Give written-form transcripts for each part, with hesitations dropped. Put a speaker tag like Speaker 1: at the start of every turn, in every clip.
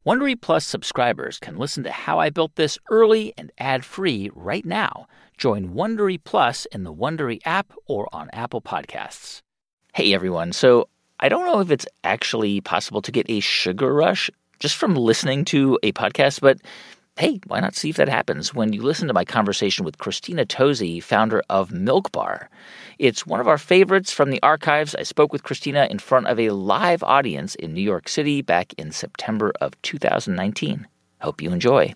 Speaker 1: Wondery Plus subscribers can listen to How I Built This early and ad-free right now. Join Wondery Plus in the Wondery app or on Apple Podcasts. Hey, everyone. So I don't know if it's actually possible to get a sugar rush just from listening to a podcast, but hey, why not see if that happens when you listen to my conversation with Christina Tosi, founder of Milk Bar. It's one of our favorites from the archives. I spoke with Christina in front of a live audience in New York City back in September of 2019. Hope you enjoy.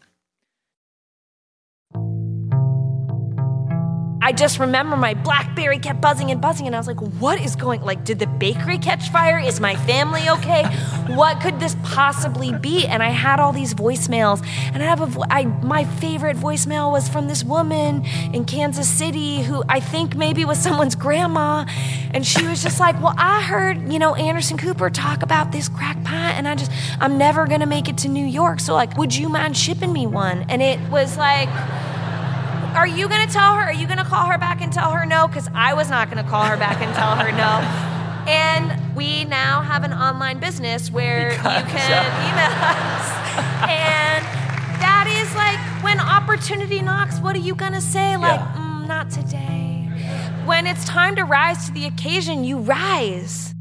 Speaker 2: I just remember my BlackBerry kept buzzing, and I was like, what is did the bakery catch fire? Is my family okay? What could this possibly be? And I had all these voicemails, and my favorite voicemail was from this woman in Kansas City who I think maybe was someone's grandma, and she was just like, well, I heard, Anderson Cooper talk about this crack pie, and I'm never gonna make it to New York, so would you mind shipping me one? And it was like, are you going to tell her? Are you going to call her back and tell her no? Because I was not going to call her back and tell her no. And we now have an online business where you can email us. And that is when opportunity knocks, what are you going to say? Not today. When it's time to rise to the occasion, you rise.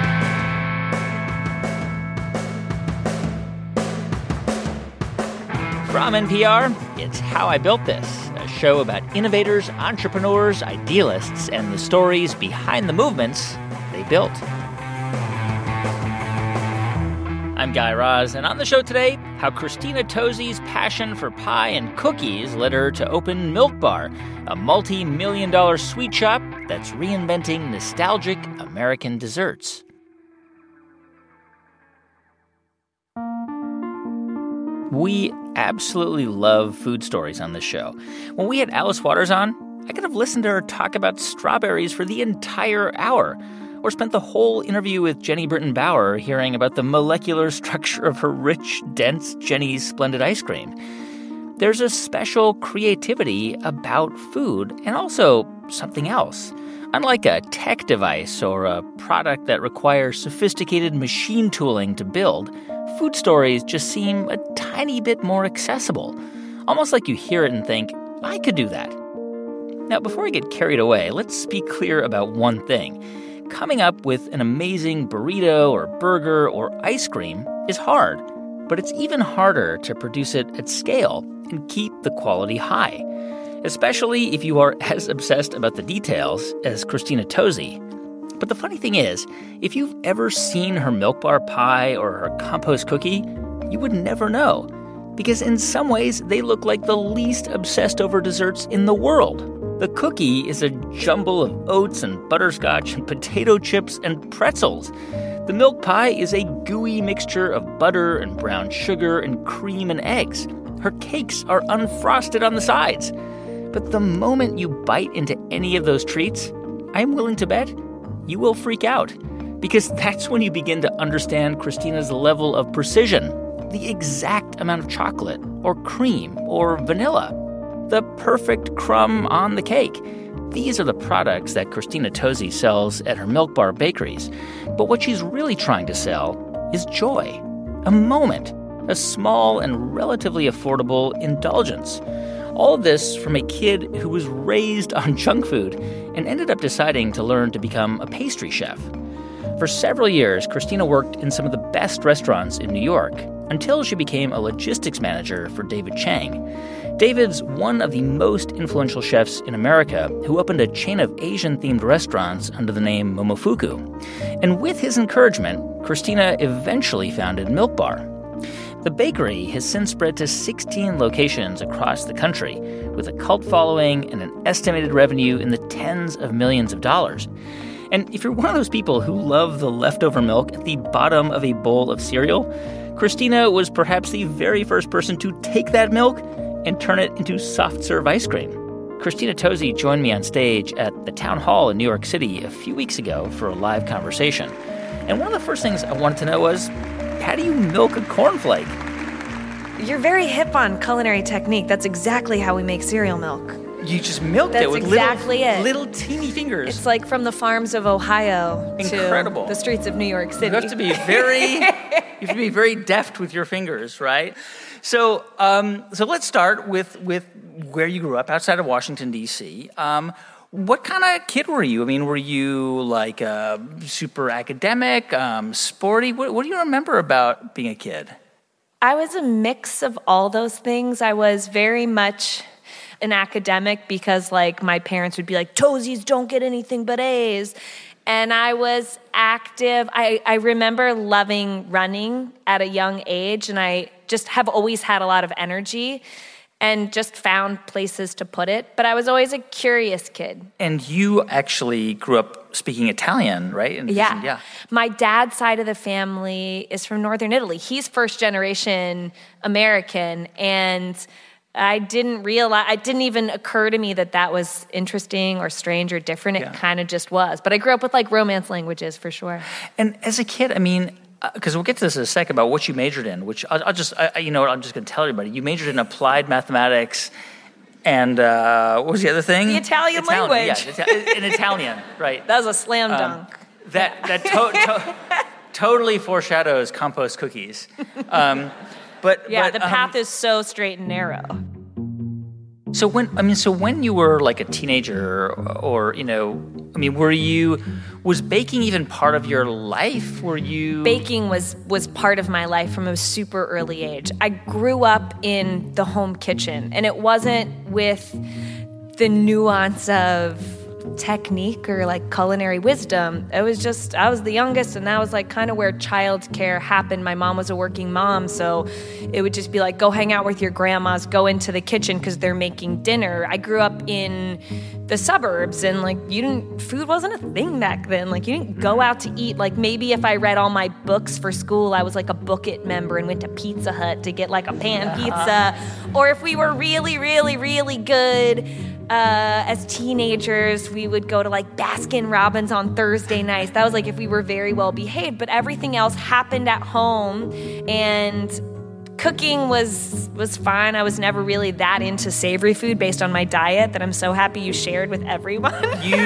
Speaker 1: From NPR, it's How I Built This, a show about innovators, entrepreneurs, idealists, and the stories behind the movements they built. I'm Guy Raz, and on the show today, how Christina Tosi's passion for pie and cookies led her to open Milk Bar, a multi-million-dollar sweet shop that's reinventing nostalgic American desserts. We absolutely love food stories on this show. When we had Alice Waters on, I could have listened to her talk about strawberries for the entire hour, or spent the whole interview with Jenny Britton Bauer hearing about the molecular structure of her rich, dense Jenny's Splendid ice cream. There's a special creativity about food and also something else. Unlike a tech device or a product that requires sophisticated machine tooling to build, food stories just seem a tiny bit more accessible. Almost like you hear it and think, I could do that. Now, before we get carried away, let's be clear about one thing. Coming up with an amazing burrito or burger or ice cream is hard, but it's even harder to produce it at scale and keep the quality high, especially if you are as obsessed about the details as Christina Tosi. But the funny thing is, if you've ever seen her Milk Bar pie or her compost cookie, you would never know, because in some ways they look like the least obsessed over desserts in the world. The cookie is a jumble of oats and butterscotch and potato chips and pretzels. The milk pie is a gooey mixture of butter and brown sugar and cream and eggs. Her cakes are unfrosted on the sides. But the moment you bite into any of those treats, I'm willing to bet you will freak out, because that's when you begin to understand Christina's level of precision, the exact amount of chocolate or cream or vanilla, the perfect crumb on the cake. These are the products that Christina Tosi sells at her Milk Bar bakeries. But what she's really trying to sell is joy, a moment, a small and relatively affordable indulgence. All of this from a kid who was raised on junk food and ended up deciding to learn to become a pastry chef. For several years, Christina worked in some of the best restaurants in New York until she became a logistics manager for David Chang. David's one of the most influential chefs in America who opened a chain of Asian-themed restaurants under the name Momofuku. And with his encouragement, Christina eventually founded Milk Bar. The bakery has since spread to 16 locations across the country, with a cult following and an estimated revenue in the tens of millions of dollars. And if you're one of those people who love the leftover milk at the bottom of a bowl of cereal, Christina was perhaps the very first person to take that milk and turn it into soft-serve ice cream. Christina Tosi joined me on stage at the Town Hall in New York City a few weeks ago for a live conversation. And one of the first things I wanted to know was, how do you milk a cornflake?
Speaker 2: You're very hip on culinary technique. That's exactly how we make cereal milk.
Speaker 1: You just milked
Speaker 2: That's
Speaker 1: it with
Speaker 2: exactly
Speaker 1: little teeny fingers.
Speaker 2: It's like from the farms of Ohio
Speaker 1: Incredible.
Speaker 2: to the streets of New York City.
Speaker 1: You have to be very deft with your fingers, right? So let's start with where you grew up outside of Washington, D.C. What kind of kid were you? I mean, were you like super academic, sporty? What do you remember about being a kid?
Speaker 2: I was a mix of all those things. I was very much an academic because, like, my parents would be like, "Toesies don't get anything but A's." And I was active. I remember loving running at a young age, and I just have always had a lot of energy and just found places to put it. But I was always a curious kid.
Speaker 1: And you actually grew up speaking Italian, right?
Speaker 2: Yeah. My dad's side of the family is from northern Italy. He's first generation American, and it didn't even occur to me that was interesting or strange or different. It kind of just was. But I grew up with like Romance languages for sure.
Speaker 1: And as a kid, I mean, because we'll get to this in a second about what you majored in, which I'm just going to tell everybody. You majored in applied mathematics and what was the other thing?
Speaker 2: The Italian language.
Speaker 1: Yeah, in Italian, right.
Speaker 2: That was a slam dunk.
Speaker 1: That totally foreshadows compost cookies. But
Speaker 2: the path is so straight and narrow.
Speaker 1: So when you were like a teenager, or was baking even part of your life?
Speaker 2: Baking was part of my life from a super early age. I grew up in the home kitchen, and it wasn't with the nuance of technique or like culinary wisdom. It was just, I was the youngest, and that was like kind of where childcare happened. My mom was a working mom, so it would just be like, go hang out with your grandmas, go into the kitchen because they're making dinner. I grew up in the suburbs, and like food wasn't a thing back then. Like you didn't go out to eat. Like maybe if I read all my books for school, I was like a Book It member and went to Pizza Hut to get like a pan pizza. Or if we were really, really, really good as teenagers, we would go to like Baskin Robbins on Thursday nights. That was like if we were very well behaved, but everything else happened at home, and cooking was fine. I was never really that into savory food based on my diet that I'm so happy you shared with everyone.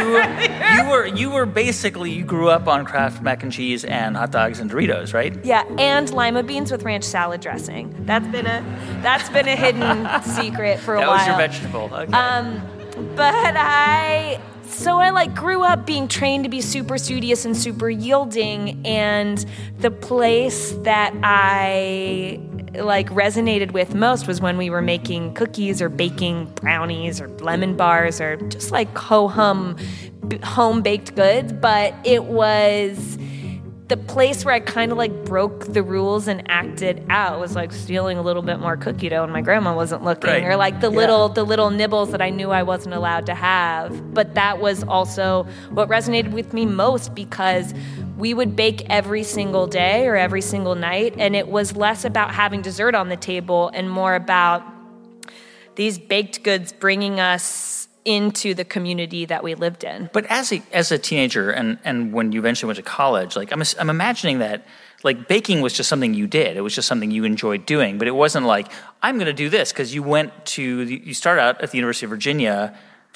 Speaker 1: You grew up on Kraft mac and cheese and hot dogs and Doritos, right?
Speaker 2: Yeah, and lima beans with ranch salad dressing. That's been a hidden secret for a while.
Speaker 1: That was your vegetable. Okay.
Speaker 2: But I grew up being trained to be super studious and super yielding, and the place that I resonated with most was when we were making cookies or baking brownies or lemon bars or just like home baked goods. But it was the place where I kind of broke the rules and acted out. It was like stealing a little bit more cookie dough when my grandma wasn't looking, right. Or like the little nibbles that I knew I wasn't allowed to have. But that was also what resonated with me most, because we would bake every single day or every single night, and it was less about having dessert on the table and more about these baked goods bringing us into the community that we lived in.
Speaker 1: But as a teenager, and when you eventually went to college, I'm imagining that baking was just something you did. It was just something you enjoyed doing. But it wasn't like, I'm going to do this, because you started out at the University of Virginia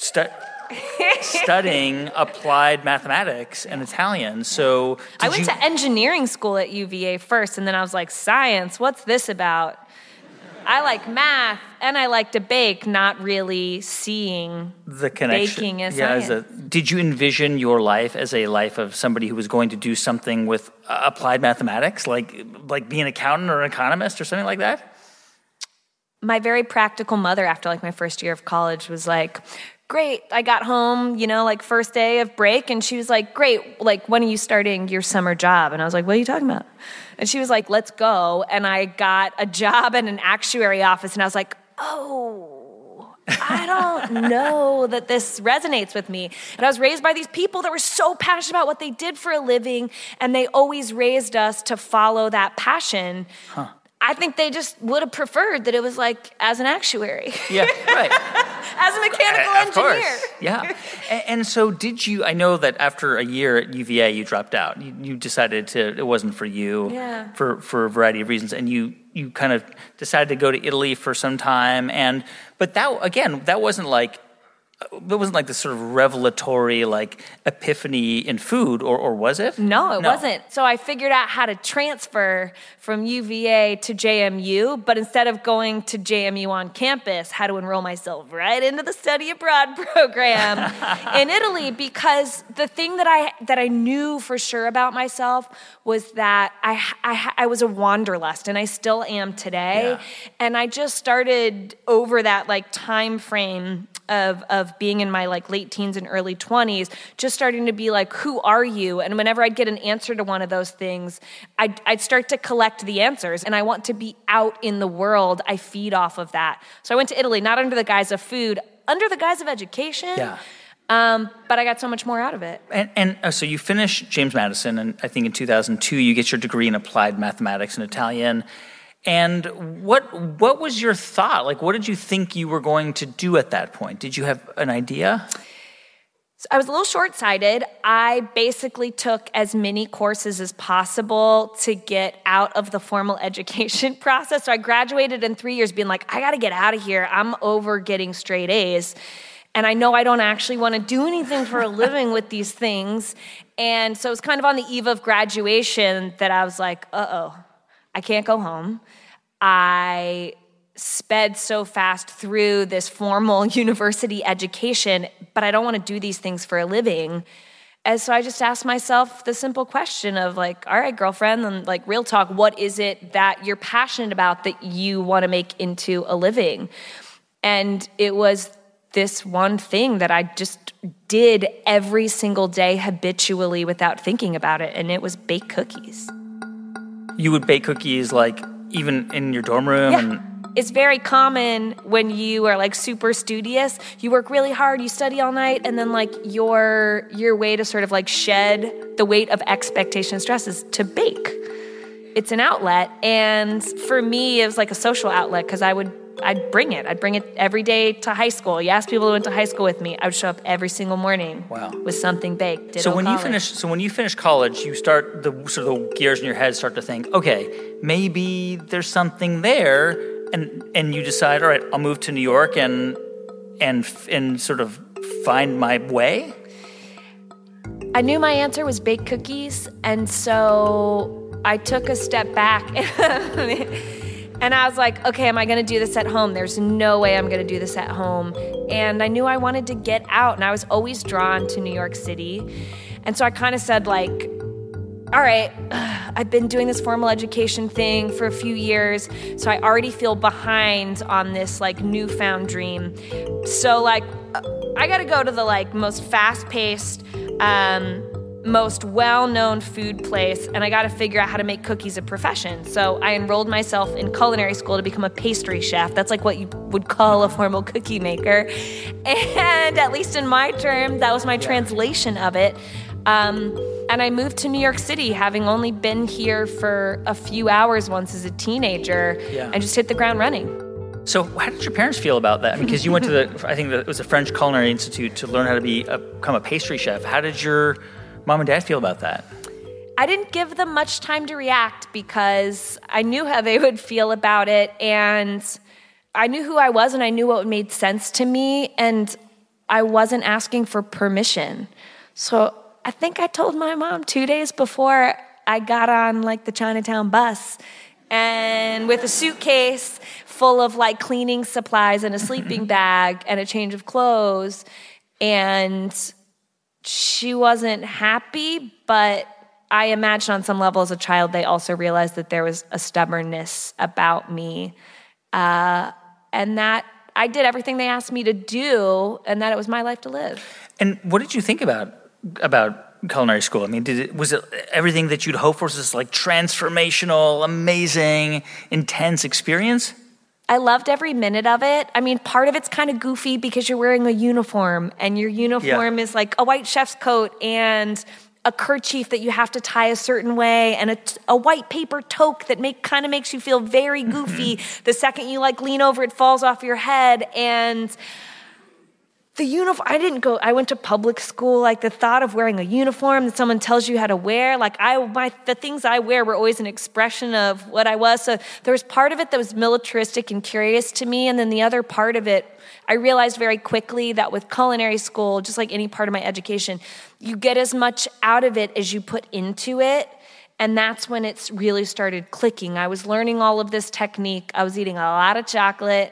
Speaker 1: studying applied mathematics and Italian. So
Speaker 2: I went to engineering school at UVA first, and then I was like, science, what's this about? I like math and I like to bake, not really seeing
Speaker 1: the connection.
Speaker 2: Baking as science.
Speaker 1: Did you envision your life as a life of somebody who was going to do something with applied mathematics, like being an accountant or an economist or something like that?
Speaker 2: My very practical mother, after my first year of college, was like, great, I got home, first day of break, and she was like, great, when are you starting your summer job? And I was like, what are you talking about? And she was like, let's go. And I got a job in an actuary office, and I was like, oh, I don't know that this resonates with me. And I was raised by these people that were so passionate about what they did for a living, and they always raised us to follow that passion. Huh. I think they just would have preferred that it was as an actuary.
Speaker 1: Yeah, right.
Speaker 2: As a mechanical engineer.
Speaker 1: Course. Yeah. And so I know that after a year at UVA, you dropped out. You decided it wasn't for you,
Speaker 2: yeah,
Speaker 1: for a variety of reasons. And you kind of decided to go to Italy for some time. But that wasn't It wasn't like this sort of revelatory, like, epiphany in food, or was it?
Speaker 2: No, it wasn't. So I figured out how to transfer from UVA to JMU, but instead of going to JMU on campus, how to enroll myself right into the study abroad program in Italy, because the thing that I knew for sure about myself was that I was a wanderlust, and I still am today.
Speaker 1: Yeah.
Speaker 2: And I just started over that like time frame of being in my like late teens and early 20s, just starting to be like, who are you? And whenever I'd get an answer to one of those things, I'd start to collect the answers, and I want to be out in the world. I feed off of that. So I went to Italy, not under the guise of food, under the guise of education.
Speaker 1: Yeah.
Speaker 2: But I got so much more out of it.
Speaker 1: And so you finish James Madison, and I think in 2002 you get your degree in applied mathematics and Italian. And what was your thought? Like, what did you think you were going to do at that point? Did you have an idea?
Speaker 2: So I was a little short-sighted. I basically took as many courses as possible to get out of the formal education process. So I graduated in 3 years being like, I got to get out of here. I'm over getting straight A's. And I know I don't actually want to do anything for a living with these things. And so it was kind of on the eve of graduation that I was like, I can't go home. I sped so fast through this formal university education, but I don't want to do these things for a living. And so I just asked myself the simple question of like, all right, girlfriend, and like real talk, what is it that you're passionate about that you want to make into a living? And it was this one thing that I just did every single day habitually without thinking about it, and it was bake cookies.
Speaker 1: You would bake cookies, like, even in your dorm room?
Speaker 2: Yeah. It's very common when you are, like, super studious. You work really hard, you study all night, and then, like, your way to sort of, like, shed the weight of expectation and stress is to bake. It's an outlet, and for me, it was like a social outlet, because I'd bring it. I'd bring it every day to high school. You ask people who went to high school with me, I would show up every single morning with something baked.
Speaker 1: So when you finish college, you start the gears in your head start to think, okay, maybe there's something there, and you decide, all right, I'll move to New York and sort of find my way.
Speaker 2: I knew my answer was baked cookies, and so I took a step back. And I was like, okay, am I going to do this at home? There's no way I'm going to do this at home. And I knew I wanted to get out, and I was always drawn to New York City. And so I kind of said, like, all right, I've been doing this formal education thing for a few years, so I already feel behind on this, like, newfound dream. So, like, I got to go to the, like, most fast-paced, most well-known food place, and I got to figure out how to make cookies a profession. So I enrolled myself in culinary school to become a pastry chef. That's like what you would call a formal cookie maker. And at least in my term, that was my translation of it. And I moved to New York City, having only been here for a few hours once as a teenager, and just hit the ground running.
Speaker 1: So how did your parents feel about that? I mean, because you went to I think it was the French Culinary Institute to learn how to become a pastry chef. How did your mom and dad feel about that?
Speaker 2: I didn't give them much time to react because I knew how they would feel about it, and I knew who I was, and I knew what made sense to me, and I wasn't asking for permission. So I think I told my mom 2 days before I got on like the Chinatown bus, and with a suitcase full of like cleaning supplies and a sleeping bag and a change of clothes, and she wasn't happy, but I imagine on some level as a child, they also realized that there was a stubbornness about me, and that I did everything they asked me to do, and that it was my life to live.
Speaker 1: And what did you think about culinary school? I mean, was it everything that you'd hoped for? Was this like transformational, amazing, intense experience?
Speaker 2: I loved every minute of it. I mean, part of it's kind of goofy because you're wearing a uniform, and your uniform is like a white chef's coat and a kerchief that you have to tie a certain way, and a white paper toque that kind of makes you feel very goofy. The second you like lean over, it falls off your head. And The uniform, I went to public school. Like the thought of wearing a uniform that someone tells you how to wear, like the things I wear were always an expression of what I was. So there was part of it that was militaristic and curious to me. And then the other part of it, I realized very quickly that with culinary school, just like any part of my education, you get as much out of it as you put into it. And that's when it's really started clicking. I was learning all of this technique. I was eating a lot of chocolate.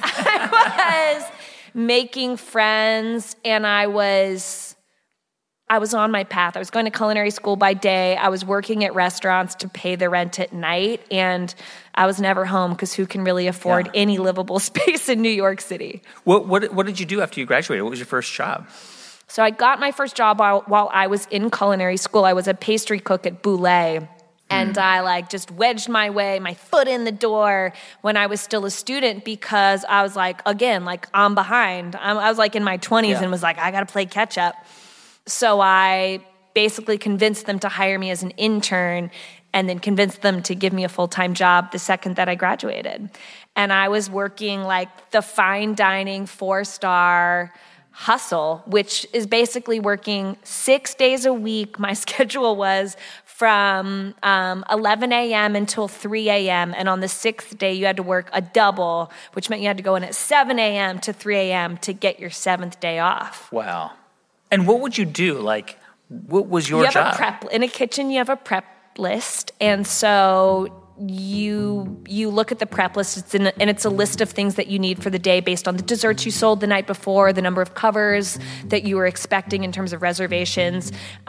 Speaker 2: I was making friends, and I was on my path. I was going to culinary school by day. I was working at restaurants to pay the rent at night, and I was never home because who can really afford any livable space in New York City?
Speaker 1: What did you do after you graduated? What was your first job?
Speaker 2: So I got my first job while I was in culinary school. I was a pastry cook at Boulé. And I just wedged my foot in the door when I was still a student because I was I'm behind. I was in my 20s and was I got to play catch up. So I basically convinced them to hire me as an intern and then convinced them to give me a full-time job the second that I graduated. And I was working the fine dining 4-star hustle, which is basically working 6 days a week. My schedule was from 11 a.m. until 3 a.m. And on the 6th day, you had to work a double, which meant you had to go in at 7 a.m. to 3 a.m. to get your 7th day off.
Speaker 1: Wow. And what would you do? What was your job?
Speaker 2: In a kitchen, you have a prep list. And so you look at the prep list, and it's a list of things that you need for the day based on the desserts you sold the night before, the number of covers that you were expecting in terms of reservations.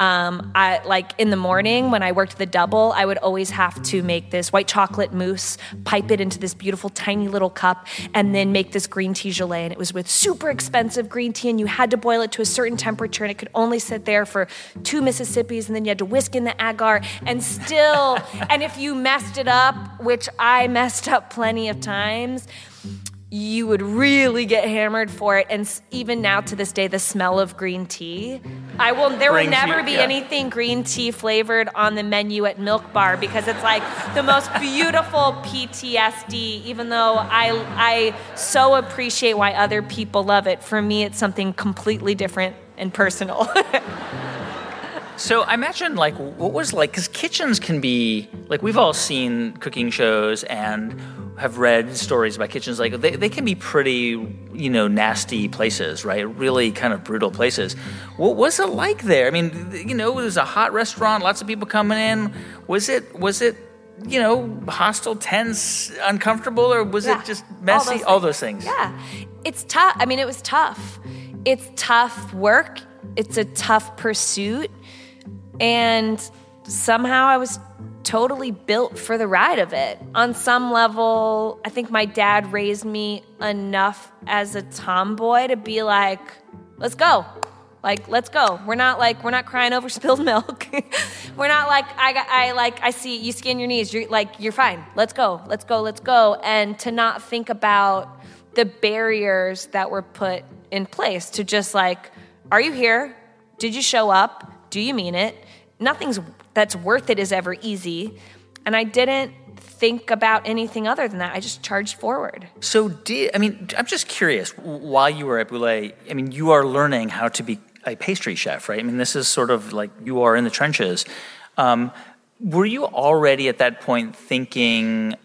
Speaker 2: In the morning when I worked the double, I would always have to make this white chocolate mousse, pipe it into this beautiful tiny little cup, and then make this green tea gelée. And it was with super expensive green tea, and you had to boil it to a certain temperature, and it could only sit there for 2 Mississippis, and then you had to whisk in the agar, and if you messed it up, which I messed up plenty of times, you would really get hammered for it. And even now to this day, the smell of green tea, there will never be anything green tea flavored on the menu at Milk Bar because it's the most beautiful PTSD, even though I so appreciate why other people love it. For me, it's something completely different and personal.
Speaker 1: So I imagine, what was because kitchens can be, we've all seen cooking shows and have read stories about kitchens. They can be pretty, nasty places, right? Really kind of brutal places. What was it like there? I mean, it was a hot restaurant, lots of people coming in. Was it hostile, tense, uncomfortable, or was it just messy? All those things.
Speaker 2: Yeah. It's tough. I mean, it was tough. It's tough work. It's a tough pursuit. And somehow I was totally built for the ride of it. On some level, I think my dad raised me enough as a tomboy to be let's go. Let's go. We're not crying over spilled milk. We're not I see you skin your knees. You're fine. Let's go. And to not think about the barriers that were put in place to just are you here? Did you show up? Do you mean it? Nothing that's worth it is ever easy. And I didn't think about anything other than that. I just charged forward.
Speaker 1: So I'm just curious, while you were at Boulé, you are learning how to be a pastry chef, right? This is sort of you are in the trenches. Were you already at that point thinking,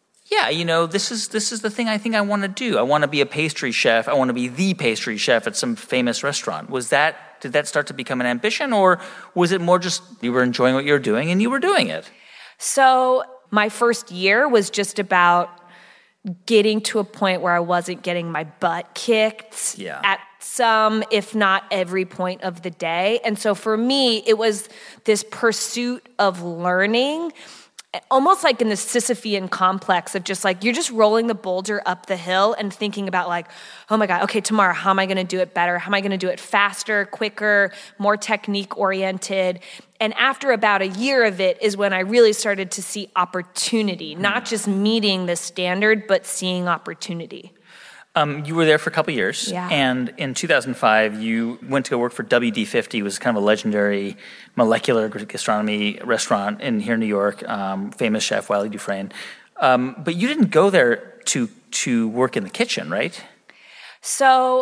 Speaker 1: this is the thing I think I want to do. I want to be a pastry chef. I want to be the pastry chef at some famous restaurant. Did that start to become an ambition, or was it more just you were enjoying what you were doing and you were doing it?
Speaker 2: So my first year was just about getting to a point where I wasn't getting my butt kicked at some, if not every point of the day. And so for me, it was this pursuit of learning, almost in the Sisyphean complex of just you're just rolling the boulder up the hill and thinking about oh my God, okay, tomorrow, how am I going to do it better? How am I going to do it faster, quicker, more technique oriented? And after about a year of it is when I really started to see opportunity, not just meeting the standard, but seeing opportunity.
Speaker 1: You were there for a couple years,
Speaker 2: yeah.
Speaker 1: And in 2005, you went to go work for WD-50, was kind of a legendary molecular gastronomy restaurant here in New York, famous chef Wiley Dufresne. But you didn't go there to work in the kitchen, right?
Speaker 2: So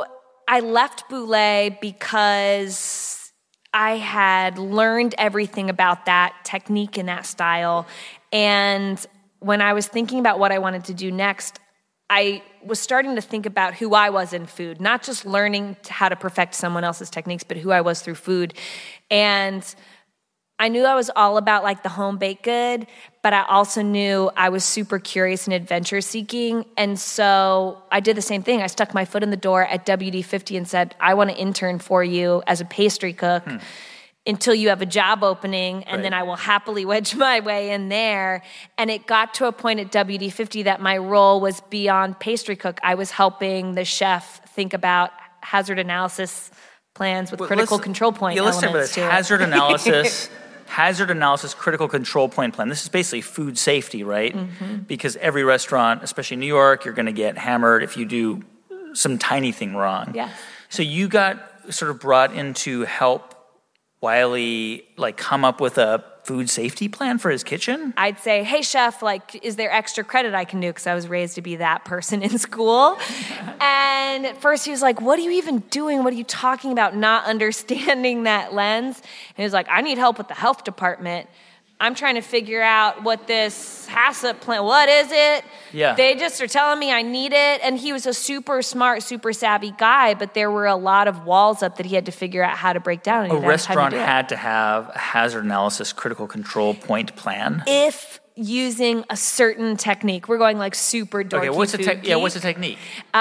Speaker 2: I left Boulé because I had learned everything about that technique and that style. And when I was thinking about what I wanted to do next, I was starting to think about who I was in food, not just learning how to perfect someone else's techniques, but who I was through food. And I knew I was all about like the home baked good, but I also knew I was super curious and adventure seeking. And so I did the same thing. I stuck my foot in the door at WD-50 and said, I want to intern for you as a pastry cook until you have a job opening, and then I will happily wedge my way in there. And it got to a point at WD-50 that my role was beyond pastry cook. I was helping the chef think about hazard analysis plans with critical control point elements to it.
Speaker 1: Hazard analysis, critical control point plan. This is basically food safety, right? Because every restaurant, especially in New York, you're going to get hammered if you do some tiny thing wrong.
Speaker 2: Yes.
Speaker 1: So you got sort of brought in to help Wiley like come up with a food safety plan for his kitchen?
Speaker 2: I'd say, hey, chef, like, is there extra credit I can do? Because I was raised to be that person in school. And at first he was like, what are you even doing? What are you talking about? Not understanding that lens. And he was like, I need help with the health department. I'm trying to figure out what this HACCP plan, what is it?
Speaker 1: Yeah.
Speaker 2: They just are telling me I need it. And he was a super smart, super savvy guy, but there were a lot of walls up that he had to figure out how to break down.
Speaker 1: A restaurant had to have a hazard analysis critical control point plan.
Speaker 2: If using a certain technique, we're going like super dorky.
Speaker 1: Okay, what's the technique?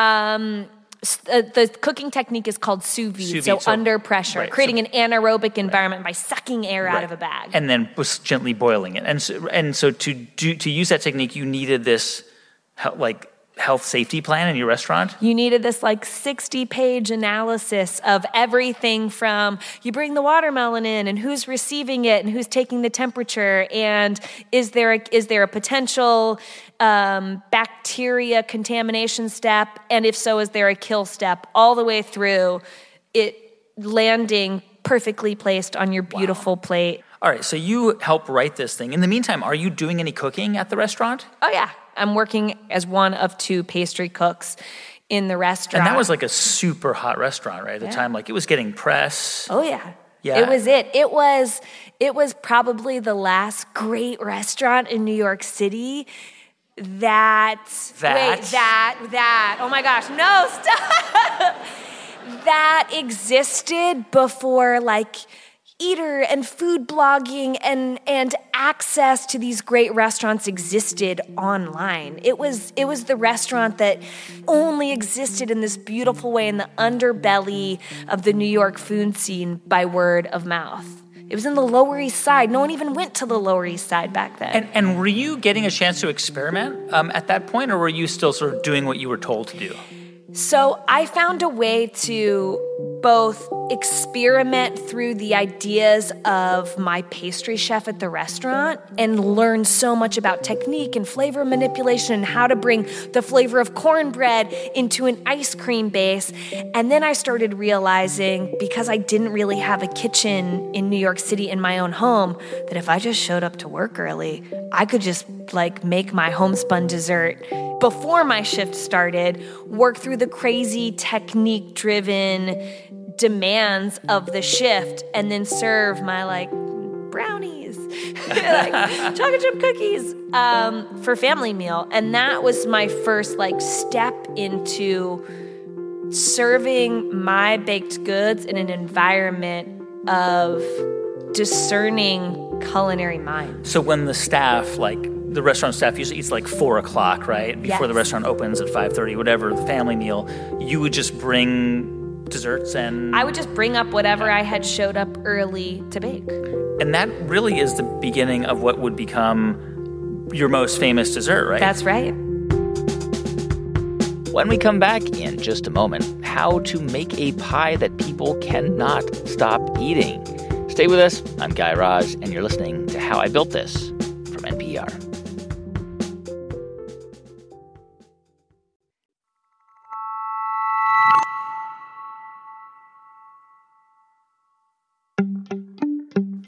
Speaker 2: The cooking technique is called sous vide, so under pressure, creating an anaerobic environment by sucking air out of a bag.
Speaker 1: And then gently boiling it. And so to use that technique, you needed this health safety plan in your restaurant?
Speaker 2: You needed this 60-page analysis of everything from you bring the watermelon in and who's receiving it and who's taking the temperature, and is there a potential bacteria contamination step, and if so, is there a kill step, all the way through it landing perfectly placed on your beautiful plate.
Speaker 1: All right, so you help write this thing. In the meantime, are you doing any cooking at the restaurant?
Speaker 2: Oh, yeah. I'm working as one of 2 pastry cooks in the restaurant.
Speaker 1: And that was like a super hot restaurant, right? At the time, it was getting press.
Speaker 2: Oh, yeah.
Speaker 1: Yeah.
Speaker 2: It was it. It was probably the last great restaurant in New York City that. Oh my gosh, no, stop. That existed before eater and food blogging and access to these great restaurants existed online. It was the restaurant that only existed in this beautiful way in the underbelly of the New York food scene by word of mouth. It was in the Lower East Side. No one even went to the Lower East Side back then.
Speaker 1: And were you getting a chance to experiment at that point, or were you still sort of doing what you were told to do?
Speaker 2: So I found a way to both experiment through the ideas of my pastry chef at the restaurant and learn so much about technique and flavor manipulation and how to bring the flavor of cornbread into an ice cream base. And then I started realizing, because I didn't really have a kitchen in New York City in my own home, that if I just showed up to work early, I could just make my homespun dessert before my shift started, work through the crazy technique-driven demands of the shift, and then serve my brownies, chocolate chip cookies for family meal. And that was my first step into serving my baked goods in an environment of discerning culinary minds.
Speaker 1: So when the staff, the restaurant staff usually eats 4 o'clock, right? Before the restaurant opens at 5:30, whatever, the family meal, you would just bring desserts and...
Speaker 2: I would just bring up whatever I had showed up early to bake.
Speaker 1: And that really is the beginning of what would become your most famous dessert, right?
Speaker 2: That's right.
Speaker 1: When we come back in just a moment, how to make a pie that people cannot stop eating. Stay with us. I'm Guy Raz, and you're listening to How I Built This from NPR.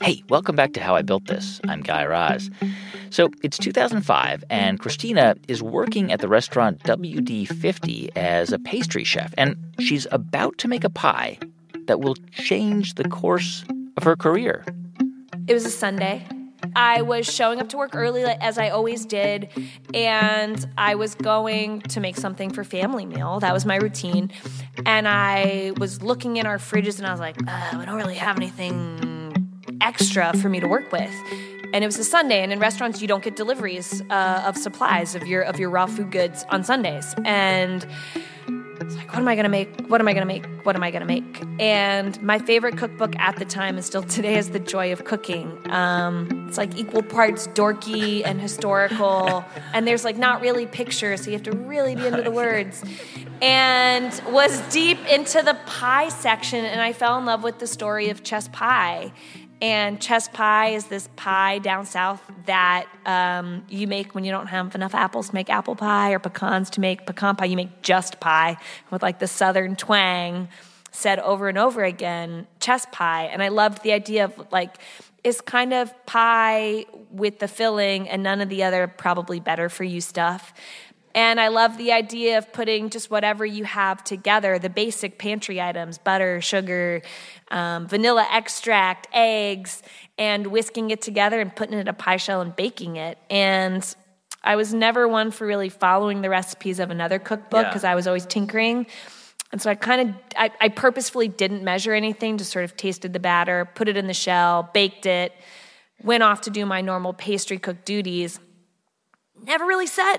Speaker 1: Hey, welcome back to How I Built This. I'm Guy Raz. So it's 2005, and Christina is working at the restaurant WD50 as a pastry chef, and she's about to make a pie that will change the course of her career.
Speaker 2: It was a Sunday. I was showing up to work early, as I always did, and I was going to make something for family meal. That was my routine. And I was looking in our fridges, and I was like, we don't really have anything extra for me to work with. And it was a Sunday, and in restaurants you don't get deliveries of supplies of your raw food goods on Sundays. And it's like, what am I going to make? What am I going to make? What am I going to make? And my favorite cookbook at the time, and still today, is The Joy of Cooking. It's like equal parts dorky and historical, and there's like not really pictures, so you have to really be into the words. And was deep into the pie section, and I fell in love with the story of Chess Pie. And Chess Pie is this pie down south that you make when you don't have enough apples to make apple pie or pecans to make pecan pie. You make just pie with like the southern twang said over and over again, Chess Pie. And I loved the idea of like, it's kind of pie with the filling and none of the other probably better for you stuff. And I love the idea of putting just whatever you have together, the basic pantry items, butter, sugar, vanilla extract, eggs, and whisking it together and putting it in a pie shell and baking it. And I was never one for really following the recipes of another cookbook because I was always tinkering. And so I purposefully didn't measure anything, just sort of tasted the batter, put it in the shell, baked it, went off to do my normal pastry cook duties. Never really set.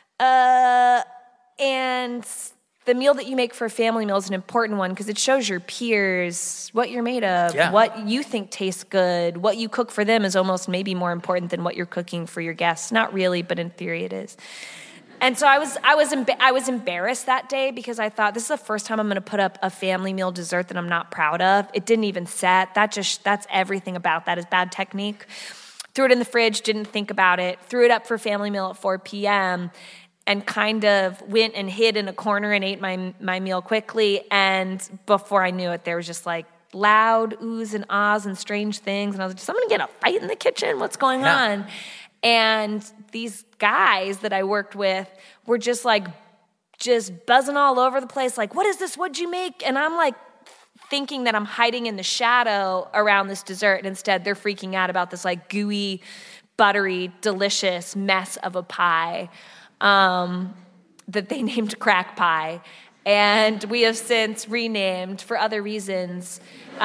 Speaker 2: And the meal that you make for a family meal is an important one because it shows your peers what you're made of, what you think tastes good. What you cook for them is almost maybe more important than what you're cooking for your guests. Not really, but in theory it is. And so I was embarrassed that day because I thought, this is the first time I'm going to put up a family meal dessert that I'm not proud of. It didn't even set. That's everything about that is bad technique. Threw it in the fridge, didn't think about it. Threw it up for family meal at 4 p.m., and kind of went and hid in a corner and ate my meal quickly. And before I knew it, there was just like loud oohs and ahs and strange things. And I was like, is someone get a fight in the kitchen? What's going on? And these guys that I worked with were just buzzing all over the place. Like, what is this? What'd you make? And I'm like thinking that I'm hiding in the shadow around this dessert. And instead they're freaking out about this like gooey, buttery, delicious mess of a pie. That they named crack pie, and we have since renamed for other reasons.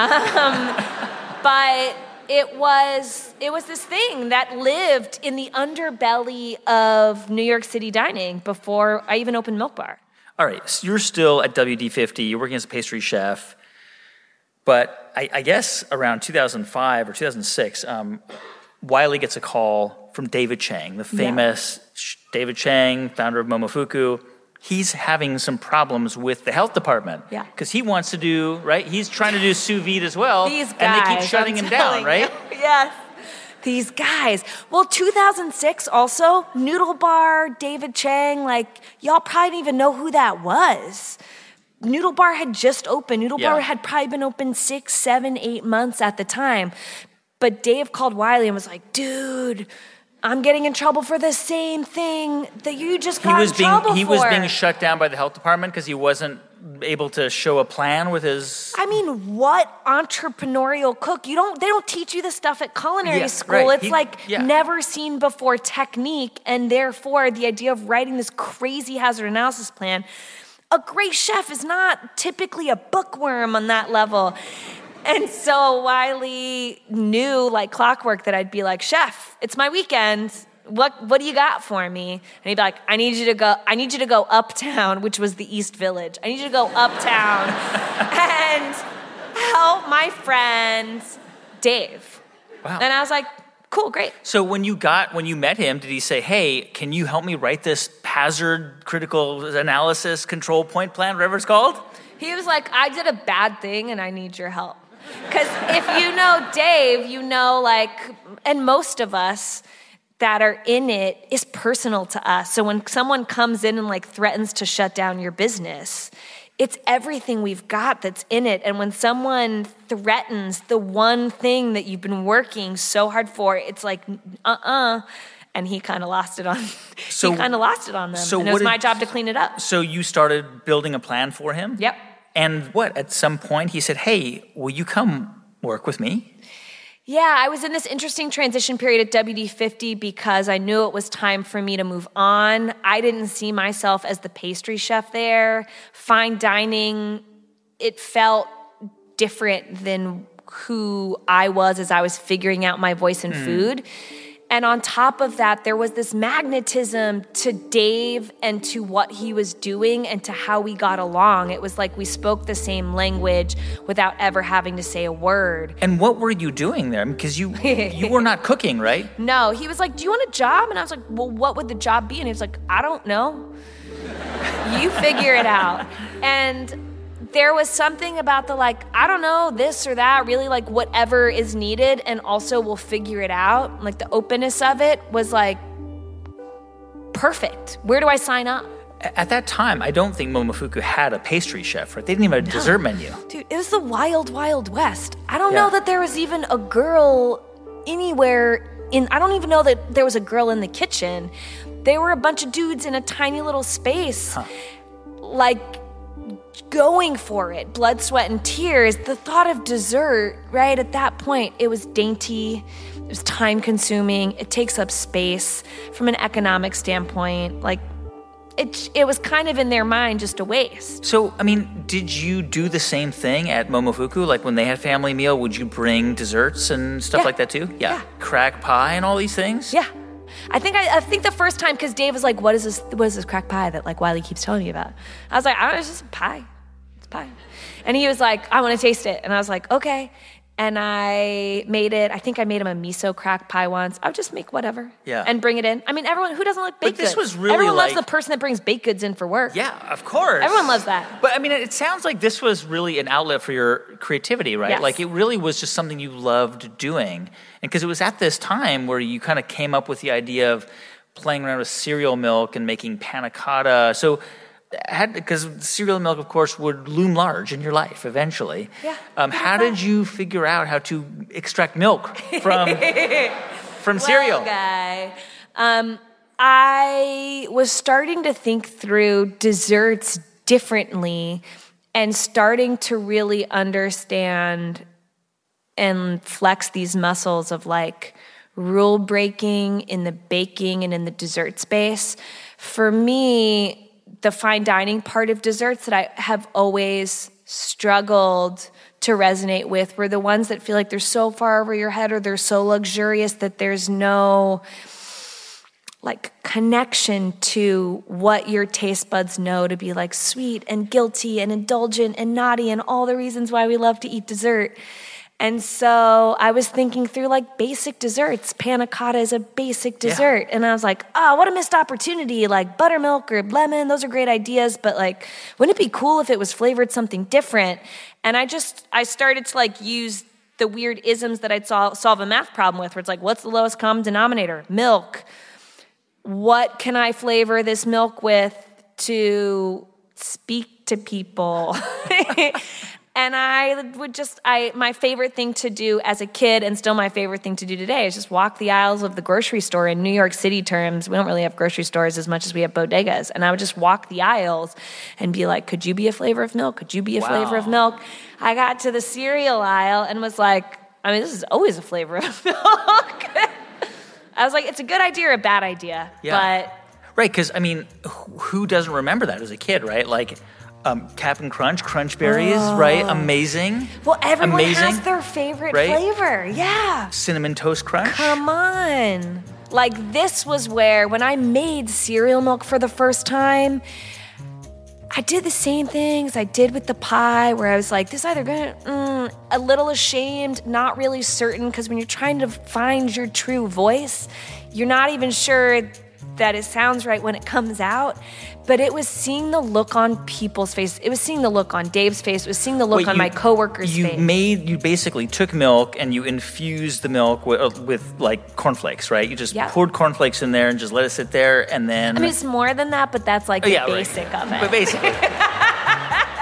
Speaker 2: But it was this thing that lived in the underbelly of New York City dining before I even opened Milk Bar.
Speaker 1: All right, so you're still at WD50. You're working as a pastry chef, but I guess around 2005 or 2006, Wiley gets a call from David Chang, the famous David Chang, founder of Momofuku. He's having some problems with the health department. Yeah. Because he wants to do, right? He's trying to do sous vide as well.
Speaker 2: These guys.
Speaker 1: And they keep shutting him down, right?
Speaker 2: Yes. These guys. Well, 2006 also, Noodle Bar, David Chang, like, y'all probably didn't even know who that was. Noodle Bar had just opened. Noodle Bar had probably been open 6, 7, 8 months at the time. But Dave called Wiley and was like, dude, I'm getting in trouble for the same thing that you just got in trouble for.
Speaker 1: He was being shut down by the health department because he wasn't able to show a plan with his...
Speaker 2: I mean, what entrepreneurial cook? They don't teach you this stuff at culinary school. Right. It's never seen before technique, and therefore the idea of writing this crazy hazard analysis plan. A great chef is not typically a bookworm on that level. And so Wiley knew like clockwork that I'd be like, chef, it's my weekend. What do you got for me? And he'd be like, I need you to go uptown, which was the East Village. I need you to go uptown and help my friend Dave. Wow. And I was like, cool, great.
Speaker 1: So when you met him, did he say, hey, can you help me write this hazard critical analysis control point plan, whatever it's called?
Speaker 2: He was like, I did a bad thing and I need your help. Because if you know Dave, you know, like, and most of us that are in it is personal to us. So when someone comes in and like threatens to shut down your business, it's everything we've got that's in it. And when someone threatens the one thing that you've been working so hard for, it's like, and he kind of lost it on them. And it was my job to clean it up.
Speaker 1: So you started building a plan for him?
Speaker 2: Yep.
Speaker 1: And at some point he said, hey, will you come work with me?
Speaker 2: Yeah, I was in this interesting transition period at WD-50 because I knew it was time for me to move on. I didn't see myself as the pastry chef there. Fine dining, it felt different than who I was as I was figuring out my voice in food. And on top of that, there was this magnetism to Dave and to what he was doing and to how we got along. It was like we spoke the same language without ever having to say a word.
Speaker 1: And what were you doing there? Because you were not cooking, right?
Speaker 2: No, he was like, do you want a job? And I was like, well, what would the job be? And he was like, I don't know. You figure it out. And there was something about the I don't know, this or that, really whatever is needed, and also we'll figure it out. The openness of it was perfect. Where do I sign up?
Speaker 1: At that time, I don't think Momofuku had a pastry chef, right? They didn't even have a dessert menu.
Speaker 2: Dude, it was the wild, wild west. I don't know that there was even a girl anywhere I don't even know that there was a girl in the kitchen. They were a bunch of dudes in a tiny little space. Going for it, blood, sweat, and tears. The thought of dessert, right, at that point, it was dainty, it was time-consuming, it takes up space. From an economic standpoint, it was kind of in their mind just a waste.
Speaker 1: So, did you do the same thing at Momofuku? When they had family meal, would you bring desserts and stuff like that too? Yeah. Crack pie and all these things?
Speaker 2: Yeah. I think the first time, because Dave was like, what is this crack pie that Wiley keeps telling me about? I was like, I don't know, it's just a pie. It's pie. And he was like, I want to taste it. And I was like, okay. And I made it. I think I made him a miso crack pie once. I would just make whatever and bring it in. Everyone, who doesn't like baked goods?
Speaker 1: But this was really
Speaker 2: Everyone loves the person that brings baked goods in for work.
Speaker 1: Yeah, of course.
Speaker 2: Everyone loves that.
Speaker 1: But it sounds like this was really an outlet for your creativity, right?
Speaker 2: Yes.
Speaker 1: It really was just something you loved doing. And because it was at this time where you kind of came up with the idea of playing around with cereal milk and making panna cotta. So, because cereal milk, of course, would loom large in your life eventually.
Speaker 2: Yeah.
Speaker 1: How did you figure out how to extract milk from cereal?
Speaker 2: Well, guy, I was starting to think through desserts differently and starting to really understand and flex these muscles of rule breaking in the baking and in the dessert space. For me, the fine dining part of desserts that I have always struggled to resonate with were the ones that feel like they're so far over your head or they're so luxurious that there's no connection to what your taste buds know to be sweet and guilty and indulgent and naughty and all the reasons why we love to eat dessert. And so I was thinking through basic desserts. Panna cotta is a basic dessert. Yeah. And I was like, oh, what a missed opportunity. Buttermilk or lemon, those are great ideas. But wouldn't it be cool if it was flavored something different? And I started to use the weird isms that I'd solve a math problem with, where it's what's the lowest common denominator? Milk. What can I flavor this milk with to speak to people? And my favorite thing to do as a kid, and still my favorite thing to do today, is just walk the aisles of the grocery store. In New York City terms, we don't really have grocery stores as much as we have bodegas. And I would just walk the aisles and be like, could you be a flavor of milk? Could you be a flavor of milk? I got to the cereal aisle and was like, this is always a flavor of milk. I was like, it's a good idea or a bad idea.
Speaker 1: Yeah. But right, because, who doesn't remember that as a kid, right? Cap'n Crunch, Crunch Berries, right? Amazing.
Speaker 2: Well, everyone has their favorite flavor. Yeah.
Speaker 1: Cinnamon Toast Crunch.
Speaker 2: Come on. This was where, when I made cereal milk for the first time, I did the same things I did with the pie, where I was like, this either gonna, a little ashamed, not really certain, because when you're trying to find your true voice, you're not even sure that it sounds right when it comes out. But it was seeing the look on people's face. It was seeing the look on Dave's face. It was seeing the look on my coworkers' face.
Speaker 1: You basically took milk and you infused the milk with cornflakes, right? You just poured cornflakes in there and just let it sit there, and then...
Speaker 2: it's more than that, but that's the basic of it.
Speaker 1: But basically.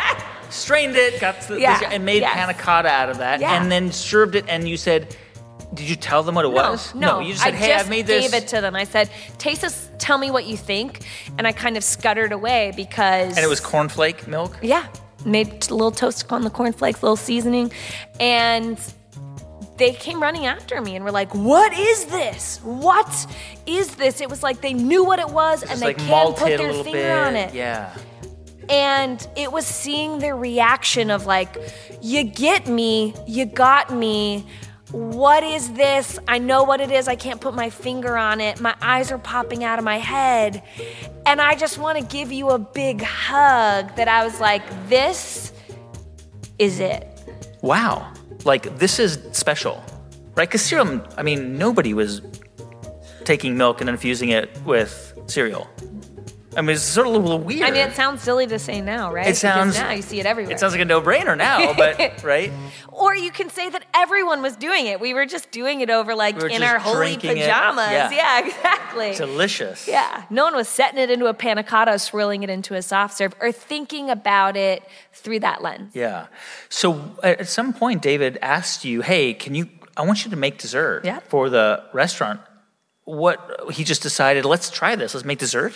Speaker 1: strained it, got to and made panna cotta out of that, and then served it. And you said, did you tell them what it was?
Speaker 2: No.
Speaker 1: You just said, hey, I've made this.
Speaker 2: I gave it to them. I said, taste this, tell me what you think. And I kind of scuttered away because...
Speaker 1: And it was cornflake milk?
Speaker 2: Yeah. Made a little toast on the cornflakes, a little seasoning. And they came running after me and were like, what is this? What is this? It was like they knew what it was and they can't put their finger on it.
Speaker 1: Yeah.
Speaker 2: And it was seeing their reaction of like, you get me, you got me. What is this? I know what it is. I can't put my finger on it. My eyes are popping out of my head. And I just want to give you a big hug that I was like, this is it.
Speaker 1: Wow. Like, this is special, right? Because cereal, I mean, nobody was taking milk and infusing it with cereal. I mean, it's sort of a little weird.
Speaker 2: I mean, it sounds silly to say now, right?
Speaker 1: It sounds...
Speaker 2: Because now you see it everywhere.
Speaker 1: It sounds like a no-brainer now, but, right?
Speaker 2: Or you can say that everyone was doing it. We were just doing it over, like, in our holy pajamas. Yeah, exactly.
Speaker 1: Delicious.
Speaker 2: Yeah. No one was setting it into a panna cotta, swirling it into a soft serve, or thinking about it through that lens.
Speaker 1: Yeah. So at some point, David asked you, hey, I want you to make dessert for the restaurant. He just decided, let's try this. Let's make dessert?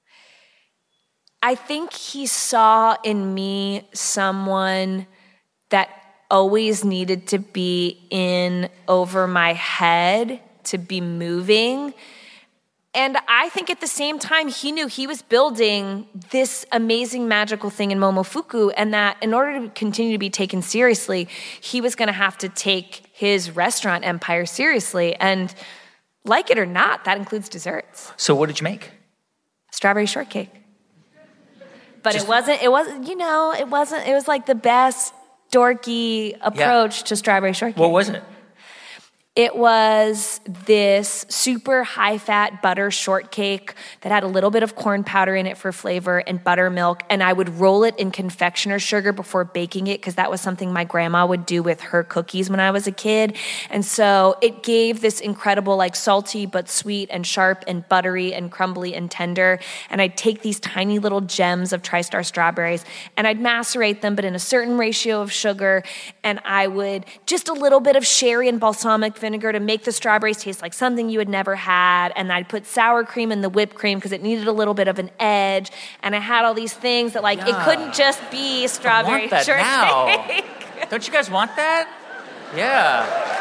Speaker 2: I think he saw in me someone that always needed to be in over my head to be moving. And I think at the same time, he knew he was building this amazing magical thing in Momofuku, and that in order to continue to be taken seriously, he was going to have to take his restaurant empire seriously. And like it or not, that includes desserts.
Speaker 1: So what did you make?
Speaker 2: Strawberry shortcake. But it was like the best dorky approach to strawberry shortcake.
Speaker 1: What was it?
Speaker 2: It was this super high-fat butter shortcake that had a little bit of corn powder in it for flavor and buttermilk, and I would roll it in confectioner's sugar before baking it because that was something my grandma would do with her cookies when I was a kid. And so it gave this incredible, like, salty but sweet and sharp and buttery and crumbly and tender. And I'd take these tiny little gems of TriStar strawberries and I'd macerate them, but in a certain ratio of sugar, and I would just a little bit of sherry and balsamic vinegar to make the strawberries taste like something you had never had. And I'd put sour cream in the whipped cream because it needed a little bit of an edge. And I had all these things that, like, it couldn't just be strawberry shortcake.
Speaker 1: Now. Don't you guys want that? Yeah.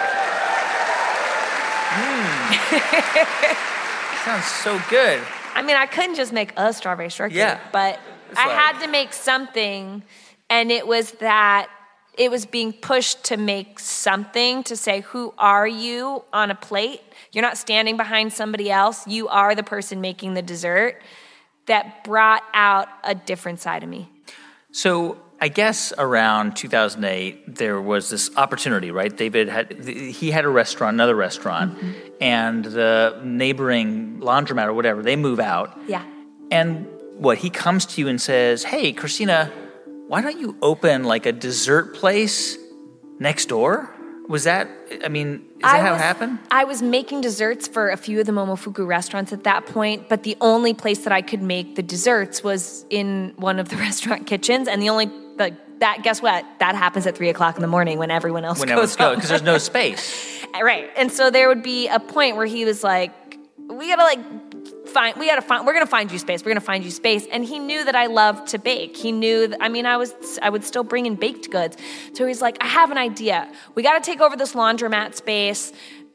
Speaker 1: Sounds so good.
Speaker 2: I mean, I couldn't just make a strawberry shortcake, but I had to make something, and it was that it was being pushed to make something, to say, who are you on a plate? You're not standing behind somebody else. You are the person making the dessert. That brought out a different side of me.
Speaker 1: So I guess around 2008, there was this opportunity, right? David had a restaurant, another restaurant, and the neighboring laundromat or whatever, they move out.
Speaker 2: Yeah.
Speaker 1: And he comes to you and says, hey, Christina, why don't you open like a dessert place next door? Was that, I mean, is that how it happened?
Speaker 2: I was making desserts for a few of the Momofuku restaurants at that point, but the only place that I could make the desserts was in one of the restaurant kitchens, and guess what? That happens at 3 o'clock in the morning when everyone else goes home.
Speaker 1: Because there's no space.
Speaker 2: Right. And so there would be a point where he was like, we're going to find you space. We're going to find you space. And he knew that I loved to bake. He knew that, I would still bring in baked goods. So he's like, I have an idea. We got to take over this laundromat space.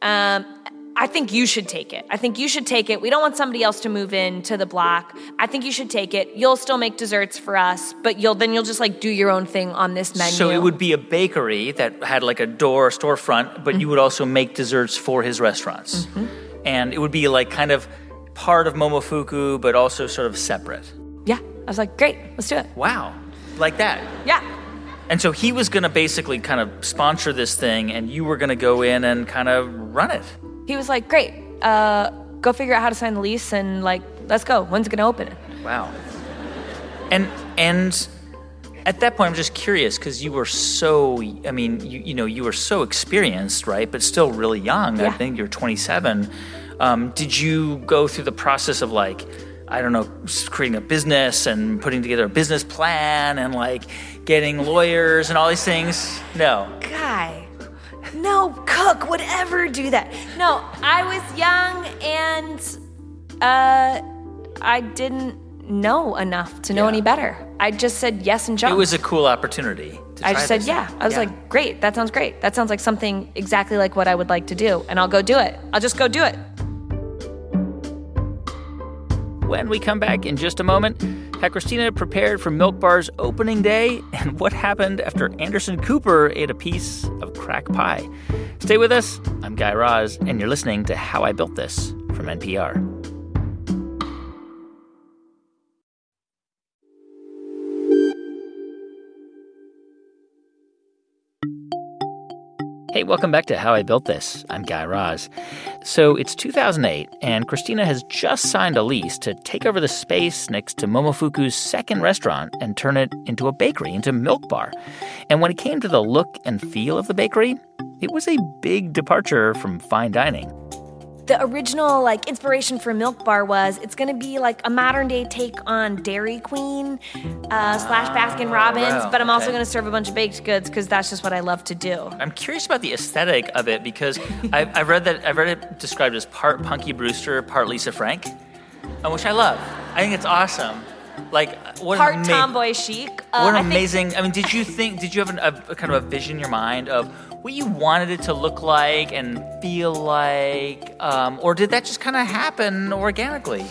Speaker 2: I think you should take it. We don't want somebody else to move in to the block. I think you should take it. You'll still make desserts for us, but you'll just like do your own thing on this menu.
Speaker 1: So it would be a bakery that had like a storefront, but you would also make desserts for his restaurants. And it would be like kind of part of Momofuku, but also sort of separate.
Speaker 2: Yeah. I was like, great, let's do it.
Speaker 1: Wow. Like that.
Speaker 2: Yeah.
Speaker 1: And so he was going to basically kind of sponsor this thing, and you were going to go in and kind of run it.
Speaker 2: He was like, great, go figure out how to sign the lease, and like, let's go. When's it going to open?
Speaker 1: Wow. And at that point, I'm just curious, because you were so, you were so experienced, right? But still really young.
Speaker 2: Yeah.
Speaker 1: I think you're 27. Did you go through the process of like, I don't know, creating a business and putting together a business plan and like getting lawyers and all these things? No.
Speaker 2: Guy, no cook would ever do that. No, I was young and I didn't know enough to know any better. I just said yes and jumped.
Speaker 1: It was a cool opportunity to try
Speaker 2: I just said, I was like, great, that sounds great. That sounds like something exactly like what I would like to do, and I'll go do it. I'll just go do it.
Speaker 1: When we come back in just a moment, how Christina prepared for Milk Bar's opening day and what happened after Anderson Cooper ate a piece of crack pie. Stay with us. I'm Guy Raz, and you're listening to How I Built This from NPR. Hey, welcome back to How I Built This. I'm Guy Raz. So it's 2008, and Christina has just signed a lease to take over the space next to Momofuku's second restaurant and turn it into a bakery, into Milk Bar. And when it came to the look and feel of the bakery, it was a big departure from fine dining.
Speaker 2: The original inspiration for Milk Bar was it's going to be like a modern day take on Dairy Queen / Baskin Robbins, but I'm also going to serve a bunch of baked goods because that's just what I love to do.
Speaker 1: I'm curious about the aesthetic of it because I've read it described as part Punky Brewster, part Lisa Frank, which I love. I think it's awesome.
Speaker 2: Part tomboy chic.
Speaker 1: What amazing! Did you have a kind of a vision in your mind of what you wanted it to look like and feel like, or did that just kind of happen organically?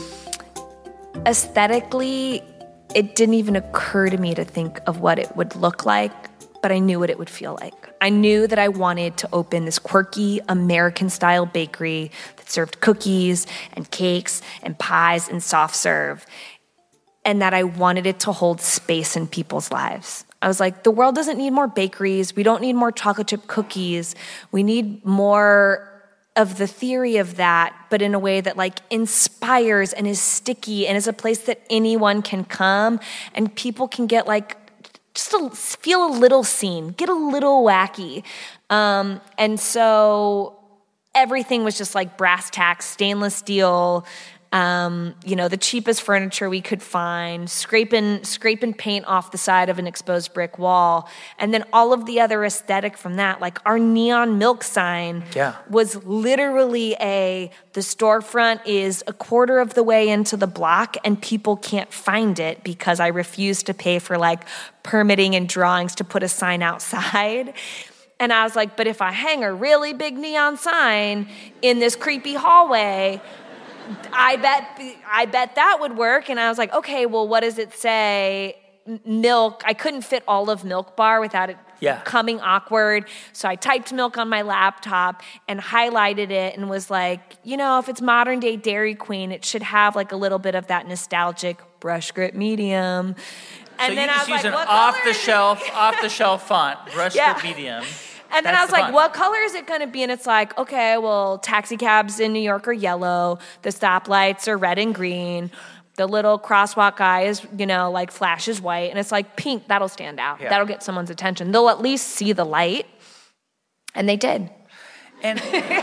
Speaker 2: Aesthetically, it didn't even occur to me to think of what it would look like, but I knew what it would feel like. I knew that I wanted to open this quirky American-style bakery that served cookies and cakes and pies and soft serve, and that I wanted it to hold space in people's lives. I was like, the world doesn't need more bakeries. We don't need more chocolate chip cookies. We need more of the theory of that, but in a way that inspires and is sticky and is a place that anyone can come and people can get just to feel a little seen, get a little wacky. And so everything was just brass tacks, stainless steel, the cheapest furniture we could find, scraping paint off the side of an exposed brick wall. And then all of the other aesthetic from that, our neon milk sign was literally the storefront is a quarter of the way into the block and people can't find it because I refuse to pay for permitting and drawings to put a sign outside. And I was like, but if I hang a really big neon sign in this creepy hallway, I bet that would work. And I was like, okay, well, what does it say? Milk. I couldn't fit all of Milk Bar without it coming awkward. So I typed milk on my laptop and highlighted it and was like, if it's modern day Dairy Queen, it should have a little bit of that nostalgic brush grip medium. And
Speaker 1: so
Speaker 2: then
Speaker 1: you
Speaker 2: I
Speaker 1: just
Speaker 2: was
Speaker 1: use
Speaker 2: like,
Speaker 1: an off the shelf font, brush grip medium.
Speaker 2: And then I was like, what color is it going to be? And it's like, okay, well, taxi cabs in New York are yellow. The stoplights are red and green. The little crosswalk guy is, flashes white. And it's pink, that'll stand out. Yeah. That'll get someone's attention. They'll at least see the light. And they did.
Speaker 1: And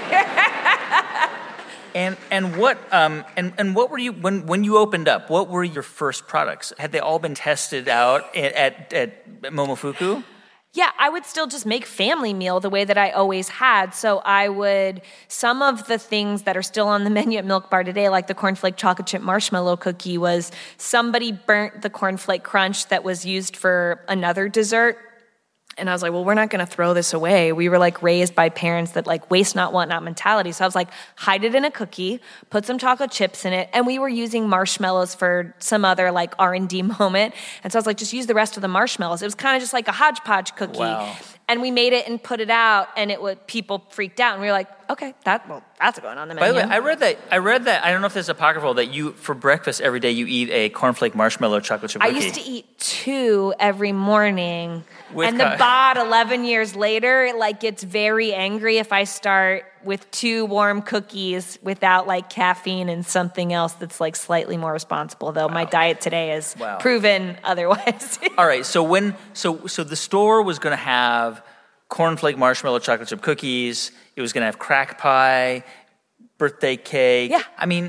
Speaker 1: and what were you when you opened up? What were your first products? Had they all been tested out at Momofuku?
Speaker 2: Yeah, I would still just make family meal the way that I always had. So some of the things that are still on the menu at Milk Bar today, like the cornflake chocolate chip marshmallow cookie, was somebody burnt the cornflake crunch that was used for another dessert. And I was like, well, we're not going to throw this away. We were raised by parents that waste not, want not mentality. So I was like, hide it in a cookie, put some chocolate chips in it. And we were using marshmallows for some other R&D moment. And so I was like, just use the rest of the marshmallows. It was kind of just like a hodgepodge cookie.
Speaker 1: Wow.
Speaker 2: And we made it and put it out, and people freaked out, and we were like, okay, that's going on the menu.
Speaker 1: By the way, I read that. I don't know if this is apocryphal that you for breakfast every day you eat a cornflake marshmallow chocolate chip cookie.
Speaker 2: I used to eat 2 every morning, and the bod 11 years later gets very angry if I start with 2 warm cookies without caffeine and something else that's slightly more responsible. Though my diet today has proven otherwise.
Speaker 1: All right, so the store was going to have cornflake marshmallow chocolate chip cookies. It was going to have crack pie, birthday cake.
Speaker 2: Yeah.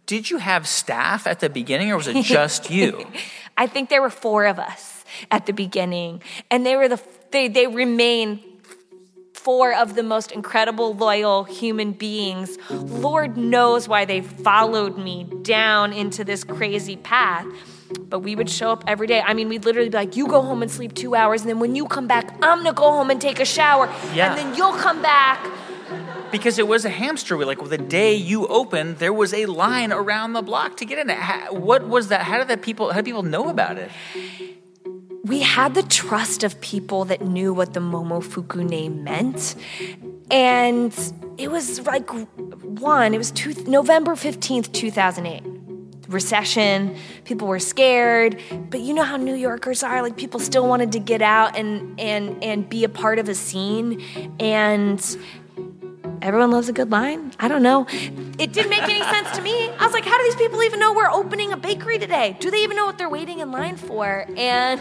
Speaker 1: did you have staff at the beginning, or was it just you?
Speaker 2: I think there were 4 of us at the beginning, and they remain 4 of the most incredible, loyal human beings. Lord knows why they followed me down into this crazy path. But we would show up every day. I mean, we'd literally be like, you go home and sleep 2 hours, and then when you come back, I'm gonna go home and take a shower, and then you'll come back.
Speaker 1: Because it was a hamster wheel. Like, the day you opened, there was a line around the block to get in it. What was that? How did people know about it?
Speaker 2: We had the trust of people that knew what the Momofuku name meant. And it was like, November 15th, 2008. Recession, people were scared, but you know how New Yorkers are, like people still wanted to get out and be a part of a scene, and everyone loves a good line. I don't know. It didn't make any sense to me. I was like, how do these people even know we're opening a bakery today? Do they even know what they're waiting in line for? And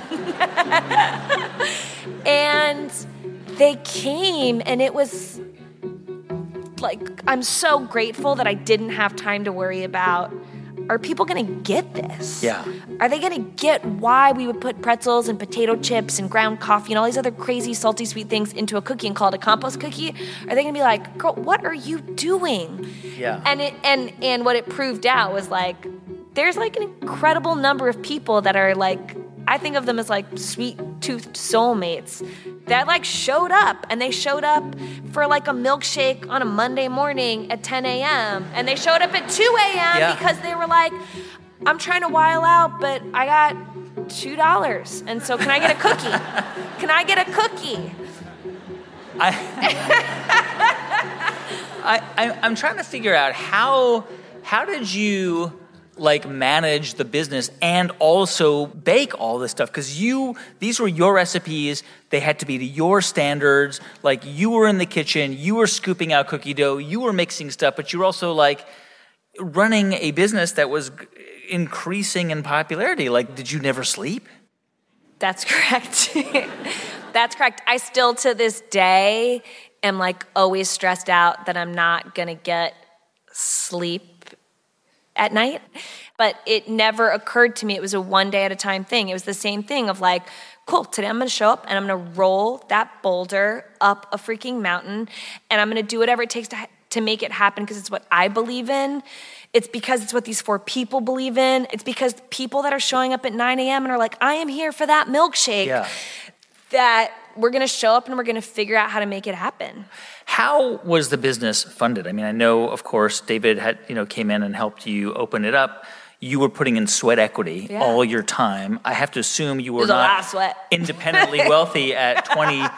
Speaker 2: and they came, and it was like, I'm so grateful that I didn't have time to worry about, are people going to get this?
Speaker 1: Yeah.
Speaker 2: Are they going to get why we would put pretzels and potato chips and ground coffee and all these other crazy salty sweet things into a cookie and call it a compost cookie? Are they going to be like, girl, what are you doing?
Speaker 1: Yeah.
Speaker 2: And what it proved out was like, there's like an incredible number of people that are like, I think of them as like sweet-toothed soulmates that like showed up, and they showed up for like a milkshake on a Monday morning at 10 a.m. and they showed up at 2 a.m. because they were like, I'm trying to while out, but I got $2, and so can I get a cookie? Can I get a cookie?
Speaker 1: I'm trying to figure out how did you like manage the business and also bake all this stuff? Because these were your recipes. They had to be to your standards. Like, you were in the kitchen, you were scooping out cookie dough, you were mixing stuff, but you were also like running a business that was increasing in popularity. Like, did you never sleep?
Speaker 2: That's correct. That's correct. I still to this day am like always stressed out that I'm not gonna get sleep at night, but it never occurred to me. It was a one day at a time thing. It was the same thing of like, cool, today I'm going to show up and I'm going to roll that boulder up a freaking mountain, and I'm going to do whatever it takes to make it happen, because it's what I believe in. It's because it's what these 4 people believe in. It's because people that are showing up at 9 a.m. and are like, I am here for that milkshake, that we're going to show up and we're going to figure out how to make it happen.
Speaker 1: How was the business funded? I mean, I know, of course, David came in and helped you open it up. You were putting in sweat equity all your time. I have to assume you were not independently wealthy at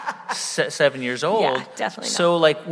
Speaker 1: 27 years old.
Speaker 2: Yeah, definitely not.
Speaker 1: So,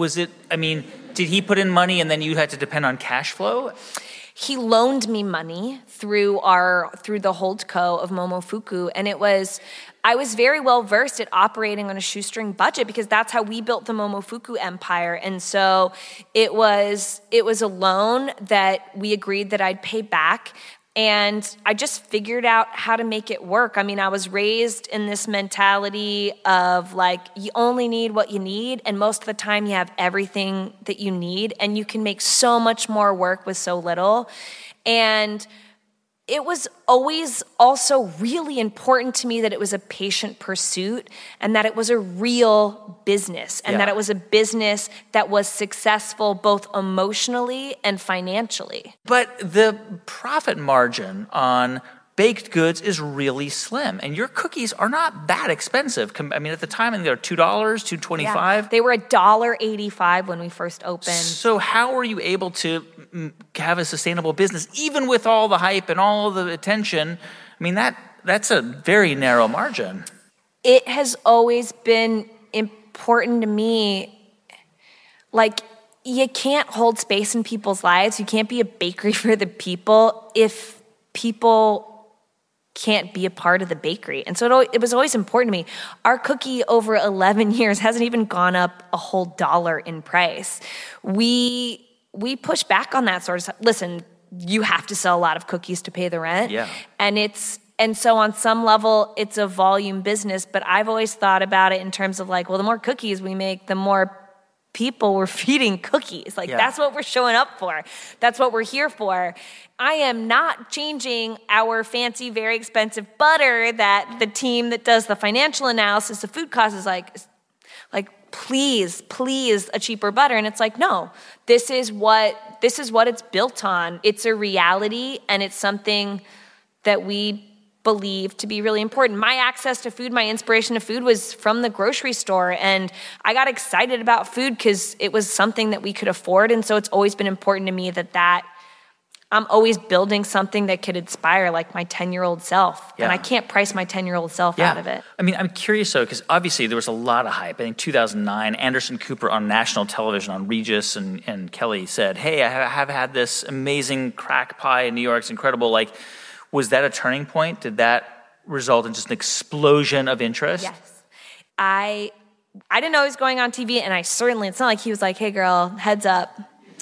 Speaker 1: did he put in money and then you had to depend on cash flow?
Speaker 2: He loaned me money through the holdco of Momofuku, and I was very well versed at operating on a shoestring budget, because that's how we built the Momofuku empire. And so it was a loan that we agreed that I'd pay back, and I just figured out how to make it work. I mean, I was raised in this mentality of like, you only need what you need, and most of the time you have everything that you need, and you can make so much more work with so little. And it was always also really important to me that it was a patient pursuit, and that it was a real business, and that it was a business that was successful both emotionally and financially.
Speaker 1: But the profit margin on baked goods is really slim, and your cookies are not that expensive. I mean, at the time, they were $2, $2.25.
Speaker 2: Yeah, they were $1.85 when we first opened.
Speaker 1: So how were you able to have a sustainable business, even with all the hype and all the attention? I mean, that's a very narrow margin.
Speaker 2: It has always been important to me. Like, you can't hold space in people's lives. You can't be a bakery for the people if people can't be a part of the bakery. And so it was always important to me. Our cookie over 11 years hasn't even gone up a whole $1 in price. We push back on that sort of stuff. Listen, you have to sell a lot of cookies to pay the rent.
Speaker 1: Yeah.
Speaker 2: And so on some level, it's a volume business, but I've always thought about it in terms of like, well, the more cookies we make, the more people we're feeding cookies. Like, that's what we're showing up for. That's what we're here for. I am not changing our fancy, very expensive butter that the team that does the financial analysis of food costs is like, please, a cheaper butter. And it's like, no, this is what it's built on. It's a reality, and it's something that we believe to be really important. My access to food, my inspiration to food was from the grocery store, and I got excited about food because it was something that we could afford. And so it's always been important to me that I'm always building something that could inspire like my 10-year-old self. And I can't price my 10-year-old self out of it.
Speaker 1: I mean, I'm curious though, because obviously there was a lot of hype. I think 2009, Anderson Cooper on national television on Regis and Kelly said, hey, I have had this amazing crack pie in New York. It's incredible. Like, was that a turning point? Did that result in just an explosion of interest?
Speaker 2: Yes. I didn't know he was going on TV, and it's not like he was like, hey girl, heads up.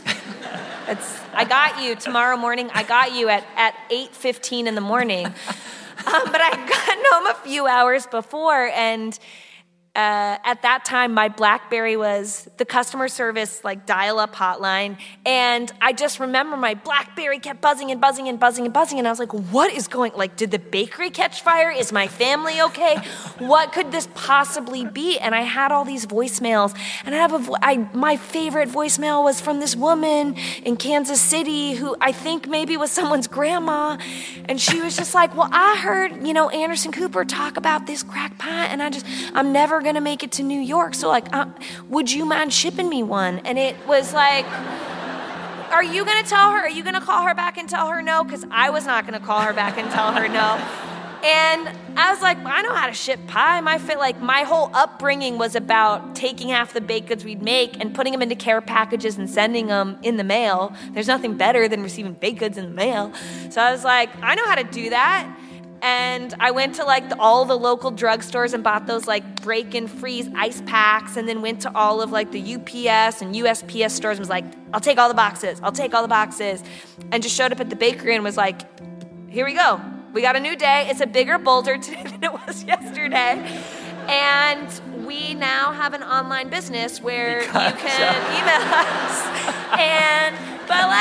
Speaker 2: I got you tomorrow morning. I got you at 8:15 in the morning. But I got home a few hours before, and at that time, my BlackBerry was the customer service like dial-up hotline, and I just remember my BlackBerry kept buzzing and buzzing and buzzing and buzzing, and I was like, what is going, like, did the bakery catch fire? Is my family okay? What could this possibly be? And I had all these voicemails, and my favorite voicemail was from this woman in Kansas City who I think maybe was someone's grandma, and she was just like, well, I heard, Anderson Cooper talk about this crack pie, and I'm never going to make it to New York. So like, would you mind shipping me one? And it was like, are you going to tell her? Are you going to call her back and tell her no? Because I was not going to call her back and tell her no. And I was like, I know how to ship pie. My whole upbringing was about taking half the baked goods we'd make and putting them into care packages and sending them in the mail. There's nothing better than receiving baked goods in the mail. So I was like, I know how to do that. And I went to all the local drugstores and bought those break and freeze ice packs, and then went to all of the UPS and USPS stores and was like, I'll take all the boxes, and just showed up at the bakery and was like, here we go. We got a new day. It's a bigger, bolder today than it was yesterday. And we now have an online business where you can email us.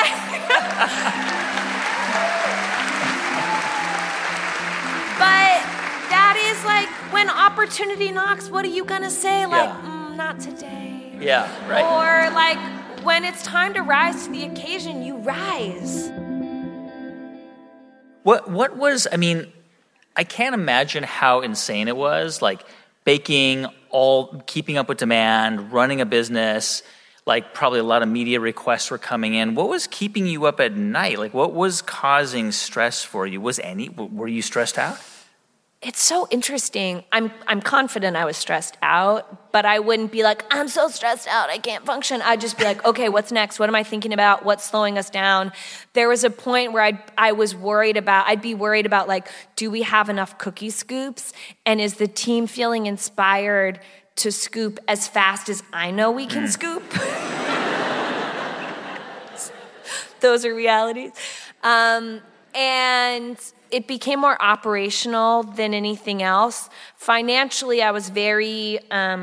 Speaker 2: But that is when opportunity knocks, what are you going to say? Not today.
Speaker 1: Yeah, right.
Speaker 2: Or when it's time to rise to the occasion, you rise.
Speaker 1: What was, I can't imagine how insane it was, baking, keeping up with demand, running a business, probably a lot of media requests were coming in. What was keeping you up at night? What was causing stress for you? Were you stressed out?
Speaker 2: It's so interesting. I'm confident I was stressed out, but I wouldn't be like, I'm so stressed out, I can't function. I'd just be like, okay, what's next? What am I thinking about? What's slowing us down? There was a point where I'd be worried about do we have enough cookie scoops? And is the team feeling inspired to scoop as fast as I know we can scoop? Those are realities. And it became more operational than anything else. Financially, I was very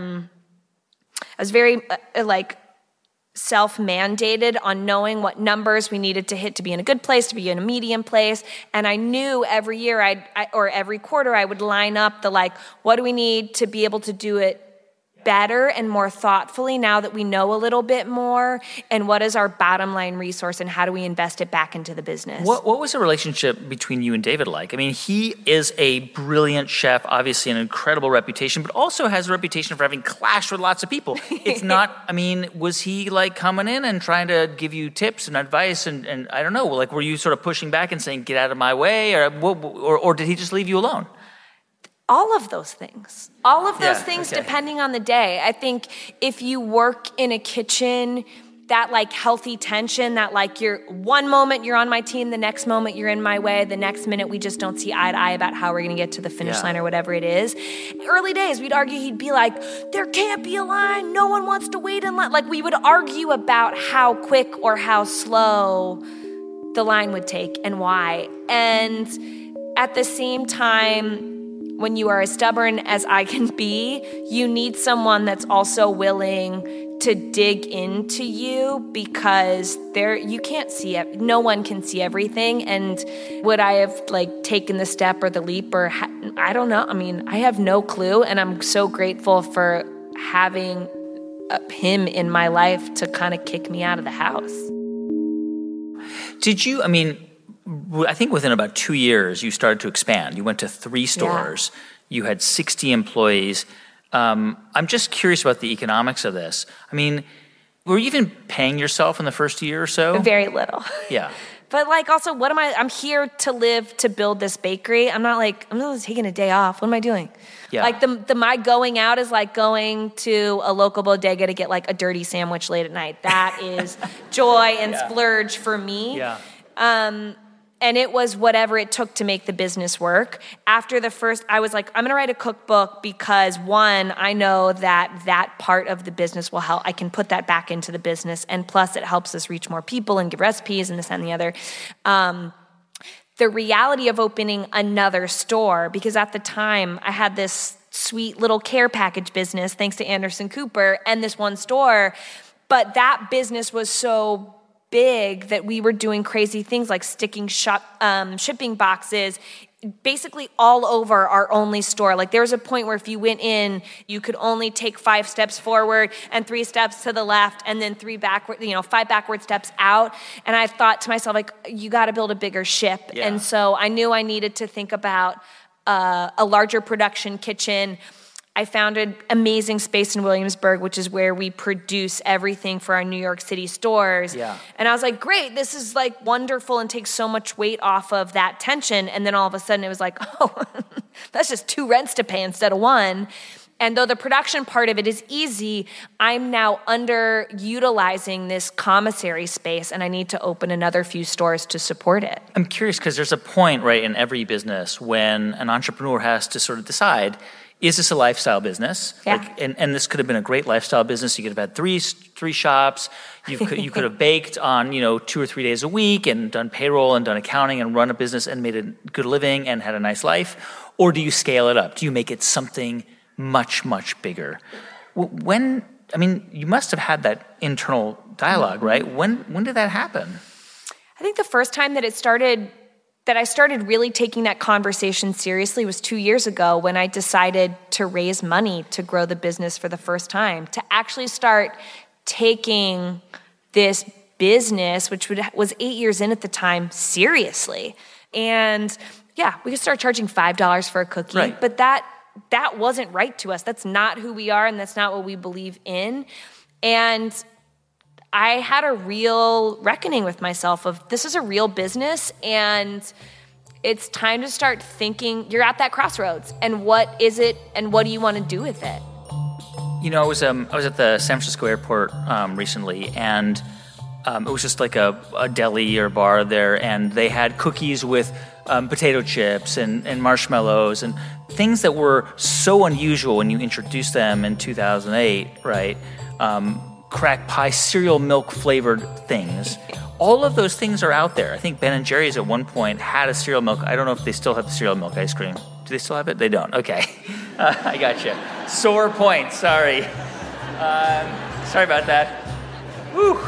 Speaker 2: self-mandated on knowing what numbers we needed to hit to be in a good place, to be in a medium place. And I knew every year or every quarter I would line up what do we need to be able to do it better and more thoughtfully now that we know a little bit more, and what is our bottom line resource and how do we invest it back into the business?
Speaker 1: What was the relationship between you and David like? He is a brilliant chef, obviously an incredible reputation, but also has a reputation for having clashed with lots of people. It's not, was he coming in and trying to give you tips and advice and I don't know, were you sort of pushing back and saying, get out of my way, or did he just leave you alone?
Speaker 2: All of those things. All of those things depending on the day. I think if you work in a kitchen, that healthy tension, that you're one moment you're on my team, the next moment you're in my way, the next minute we just don't see eye to eye about how we're going to get to the finish line or whatever it is. Early days, we'd argue, he'd be like, there can't be a line, no one wants to wait in line. We would argue about how quick or how slow the line would take and why. And at the same time, when you are as stubborn as I can be, you need someone that's also willing to dig into you, because you can't see it. No one can see everything. And would I have taken the step or the leap or I don't know. I mean, I have no clue. And I'm so grateful for having him in my life to kind of kick me out of the house.
Speaker 1: Did you, I think within about 2 years, you started to expand. You went to 3 stores. Yeah. You had 60 employees. I'm just curious about the economics of this. Were you even paying yourself in the first year or so?
Speaker 2: Very little.
Speaker 1: Yeah.
Speaker 2: But also, I'm here to live, to build this bakery. I'm not taking a day off. What am I doing? Yeah. My going out is like going to a local bodega to get a dirty sandwich late at night. That is joy and splurge for me.
Speaker 1: Yeah.
Speaker 2: And it was whatever it took to make the business work. After the first, I was like, I'm going to write a cookbook because, one, I know that part of the business will help. I can put that back into the business. And plus, it helps us reach more people and give recipes and this and the other. The reality of opening another store, because at the time, I had this sweet little care package business, thanks to Anderson Cooper, and this one store. But that business was so big that we were doing crazy things like sticking shipping boxes basically all over our only store. There was a point where if you went in, you could only take 5 steps forward and 3 steps to the left and then 5 backward steps out. And I thought to myself, you got to build a bigger ship. Yeah. And so I knew I needed to think about a larger production kitchen. I found an amazing space in Williamsburg, which is where we produce everything for our New York City stores.
Speaker 1: Yeah.
Speaker 2: And I was like, great, this is wonderful and takes so much weight off of that tension. And then all of a sudden it was that's just 2 rents to pay instead of 1. And though the production part of it is easy, I'm now underutilizing this commissary space, and I need to open another few stores to support it.
Speaker 1: I'm curious because there's a point, right, in every business when an entrepreneur has to sort of decide, is this a lifestyle business?
Speaker 2: Yeah.
Speaker 1: And this could have been a great lifestyle business. You could have had three shops. You could have baked on 2 or 3 days a week and done payroll and done accounting and run a business and made a good living and had a nice life. Or do you scale it up? Do you make it something much, much bigger? You must have had that internal dialogue, right? When did that happen?
Speaker 2: I think the first time that I started really taking that conversation seriously was 2 years ago when I decided to raise money to grow the business for the first time, to actually start taking this business, which was 8 years in at the time, seriously. And we could start charging $5 for a cookie,
Speaker 1: right.
Speaker 2: But that wasn't right to us. That's not who we are, and that's not what we believe in. And I had a real reckoning with myself of this is a real business, and it's time to start thinking. You're at that crossroads, and what is it, and what do you want to do with it?
Speaker 1: I was at the San Francisco airport recently, and it was just like a deli or bar there, and they had cookies with potato chips and marshmallows and things that were so unusual when you introduced them in 2008, right? Crack pie, cereal milk flavored things. All of those things are out there. I think Ben & Jerry's at one point had a cereal milk. I don't know if they still have the cereal milk ice cream. Do they still have it? They don't. Okay. I got you. Sore point. Sorry. Sorry about that. Whew.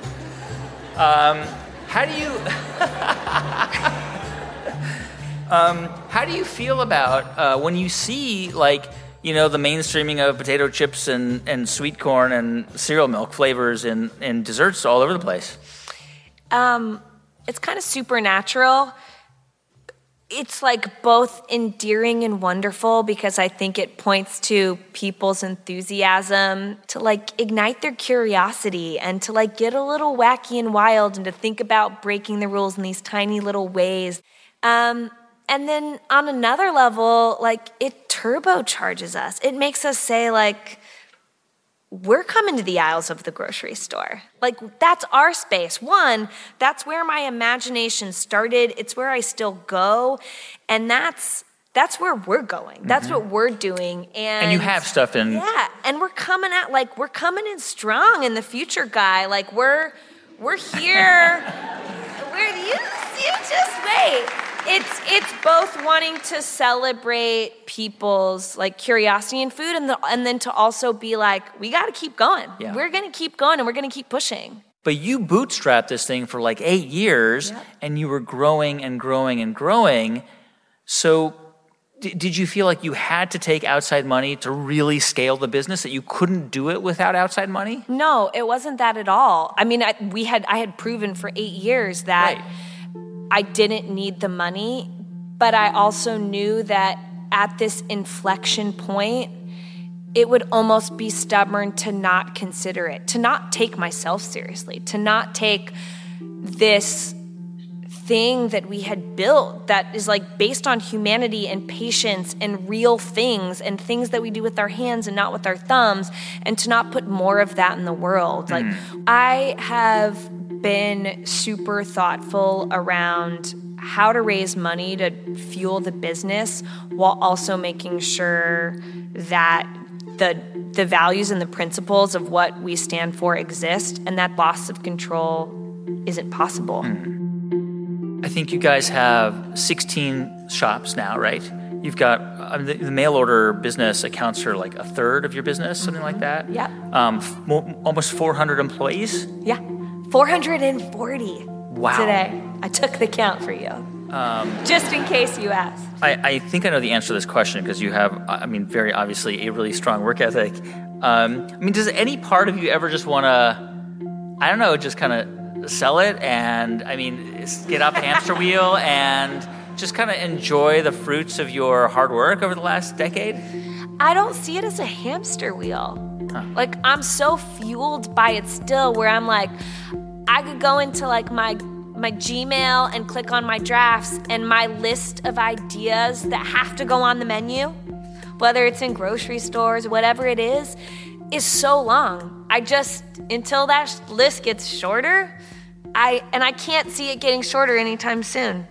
Speaker 1: How do you feel about when you see the mainstreaming of potato chips and sweet corn and cereal milk flavors and desserts all over the place?
Speaker 2: It's kind of supernatural. It's both endearing and wonderful because I think it points to people's enthusiasm to ignite their curiosity and to get a little wacky and wild and to think about breaking the rules in these tiny little ways. And then on another level, it turbocharges us. It makes us say, we're coming to the aisles of the grocery store. That's our space. One, that's where my imagination started. It's where I still go. And that's where we're going. Mm-hmm. That's what we're doing. And
Speaker 1: you have stuff in.
Speaker 2: Yeah, and we're coming in strong in the future, Guy. We're here. You just wait. It's both wanting to celebrate people's like curiosity in food and then to also be like, we got to keep going.
Speaker 1: Yeah.
Speaker 2: We're going to keep going and we're going to keep pushing.
Speaker 1: But you bootstrapped this thing for like 8 years,
Speaker 2: Yep.
Speaker 1: and you were growing and growing and growing. So did you feel like you had to take outside money to really scale the business, that you couldn't do it without outside money?
Speaker 2: No, it wasn't that at all. I mean, I had proven for 8 years that
Speaker 1: Right.
Speaker 2: I didn't need the money, but I also knew that at this inflection point, it would almost be stubborn to not consider it, to not take myself seriously, to not take this thing that we had built that is like based on humanity and patience and real things and things that we do with our hands and not with our thumbs, and to not put more of that in the world. Like, I have been super thoughtful around how to raise money to fuel the business while also making sure that the values and the principles of what we stand for exist, and that loss of control isn't possible.
Speaker 1: I think you guys have 16 shops now, right? You've got the mail order business accounts for like a third of your business, something like that.
Speaker 2: Yeah.
Speaker 1: Almost 400 employees.
Speaker 2: Yeah. 440
Speaker 1: Wow.
Speaker 2: today. I took the count for you. Just in case you asked.
Speaker 1: I think I know the answer to this question because you have, very obviously a really strong work ethic. Does any part of you ever just want to, just kind of sell it and, get off the hamster wheel and just kind of enjoy the fruits of your hard work over the last decade?
Speaker 2: I don't see it as a hamster wheel. Like, I'm so fueled by it still, where I'm like, I could go into like my Gmail and click on my drafts, and my list of ideas that have to go on the menu, whether it's in grocery stores, whatever it is so long. Until that list gets shorter, I can't see it getting shorter anytime soon.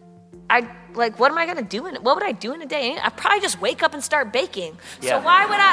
Speaker 2: What am I gonna do what would I do in a day? I'd probably just wake up and start baking.
Speaker 1: Yeah.
Speaker 2: So why would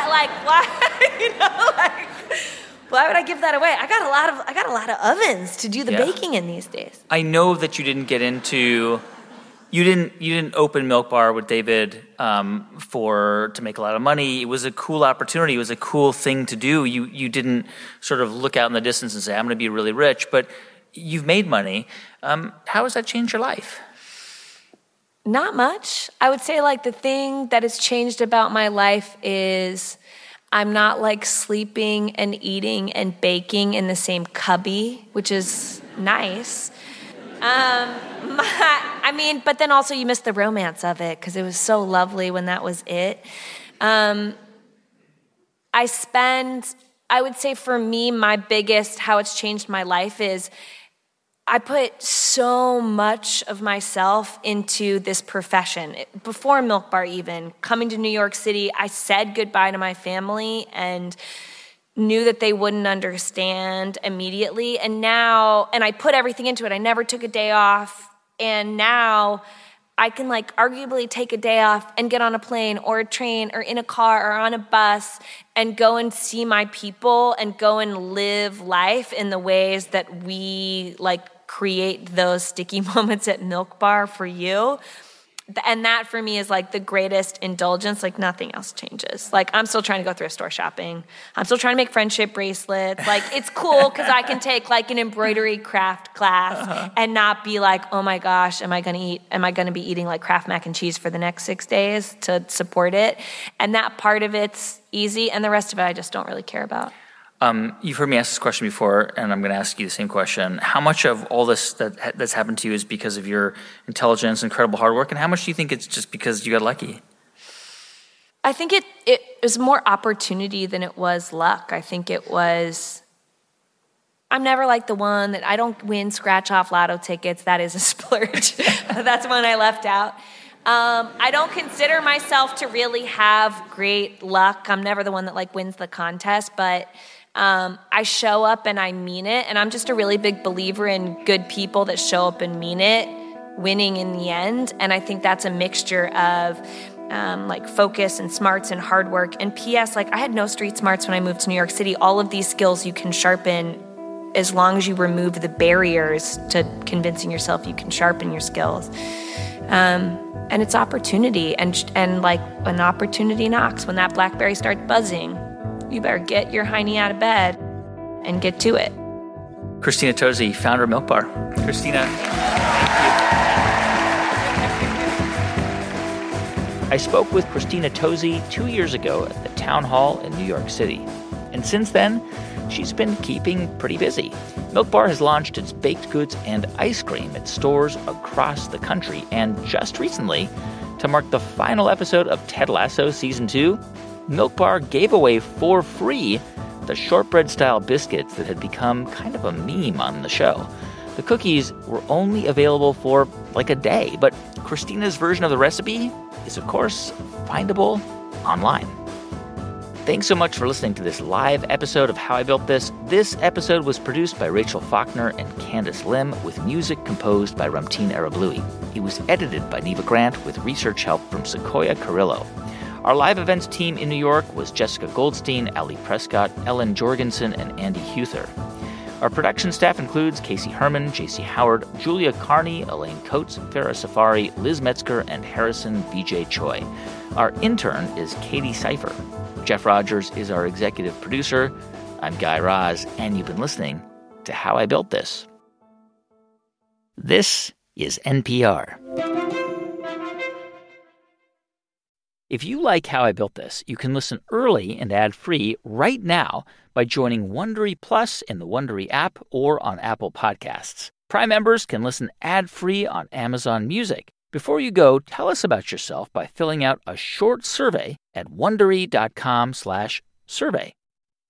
Speaker 2: why would I give that away? I got a lot of ovens to do the baking in these days.
Speaker 1: I know that you didn't get into, you didn't open Milk Bar with David to make a lot of money. It was a cool opportunity. It was a cool thing to do. You didn't sort of look out in the distance and say, I'm going to be really rich, but you've made money. How has that changed your life?
Speaker 2: Not much. I would say like the thing that has changed about my life is I'm not like sleeping and eating and baking in the same cubby, which is nice. But then also you miss the romance of it because it was so lovely when that was it. I would say for me, my biggest, how it's changed my life is I put so much of myself into this profession. Before Milk Bar even, coming to New York City, I said goodbye to my family and knew that they wouldn't understand immediately. And I put everything into it. I never took a day off. And now I can like arguably take a day off and get on a plane or a train or in a car or on a bus and go and see my people and go and live life in the ways that we like create those sticky moments at Milk Bar for you. And that for me is like the greatest indulgence. Like nothing else changes. Like I'm still trying to go thrift store shopping. I'm still trying to make friendship bracelets. Like it's cool because I can take like an embroidery craft class and not be like, oh my gosh, am I going to be eating like Kraft mac and cheese for the next 6 days to support it? And that part of it's easy, and the rest of it I just don't really care about.
Speaker 1: You've heard me ask this question before, and I'm going to ask you the same question. How much of all this that's happened to you is because of your intelligence, incredible hard work, and how much do you think it's just because you got lucky?
Speaker 2: I think it was more opportunity than it was luck. I think it was, I'm never like the one that I don't win scratch-off lotto tickets. That is a splurge. That's one I left out. I don't consider myself to really have great luck. I'm never the one that like wins the contest, but I show up and I mean it, and I'm just a really big believer in good people that show up and mean it, winning in the end. And I think that's a mixture of like focus and smarts and hard work. And P.S., like I had no street smarts when I moved to New York City. All of these skills you can sharpen as long as you remove the barriers to convincing yourself you can sharpen your skills. And it's opportunity, and like an opportunity knocks. When that BlackBerry starts buzzing, you better get your hiney out of bed and get to it.
Speaker 1: Christina Tosi, founder of Milk Bar. Christina, I spoke with Christina Tosi 2 years ago at the Town Hall in New York City. And since then, she's been keeping pretty busy. Milk Bar has launched its baked goods and ice cream at stores across the country. And just recently, to mark the final episode of Ted Lasso Season 2, Milk Bar gave away for free the shortbread-style biscuits that had become kind of a meme on the show. The cookies were only available for like a day, but Christina's version of the recipe is, of course, findable online. Thanks so much for listening to this live episode of How I Built This. This episode was produced by Rachel Faulkner and Candice Lim, with music composed by Ramtin Arablouei. It was edited by Neva Grant with research help from Sequoia Carrillo. Our live events team in New York was Jessica Goldstein, Ali Prescott, Ellen Jorgensen, and Andy Huther. Our production staff includes Casey Herman, J.C. Howard, Julia Carney, Elaine Coates, Farah Safari, Liz Metzger, and Harrison B.J. Choi. Our intern is Katie Seifer. Jeff Rogers is our executive producer. I'm Guy Raz, and you've been listening to How I Built This. This is NPR. If you like How I Built This, you can listen early and ad-free right now by joining Wondery Plus in the Wondery app or on Apple Podcasts. Prime members can listen ad-free on Amazon Music. Before you go, tell us about yourself by filling out a short survey at Wondery.com/survey.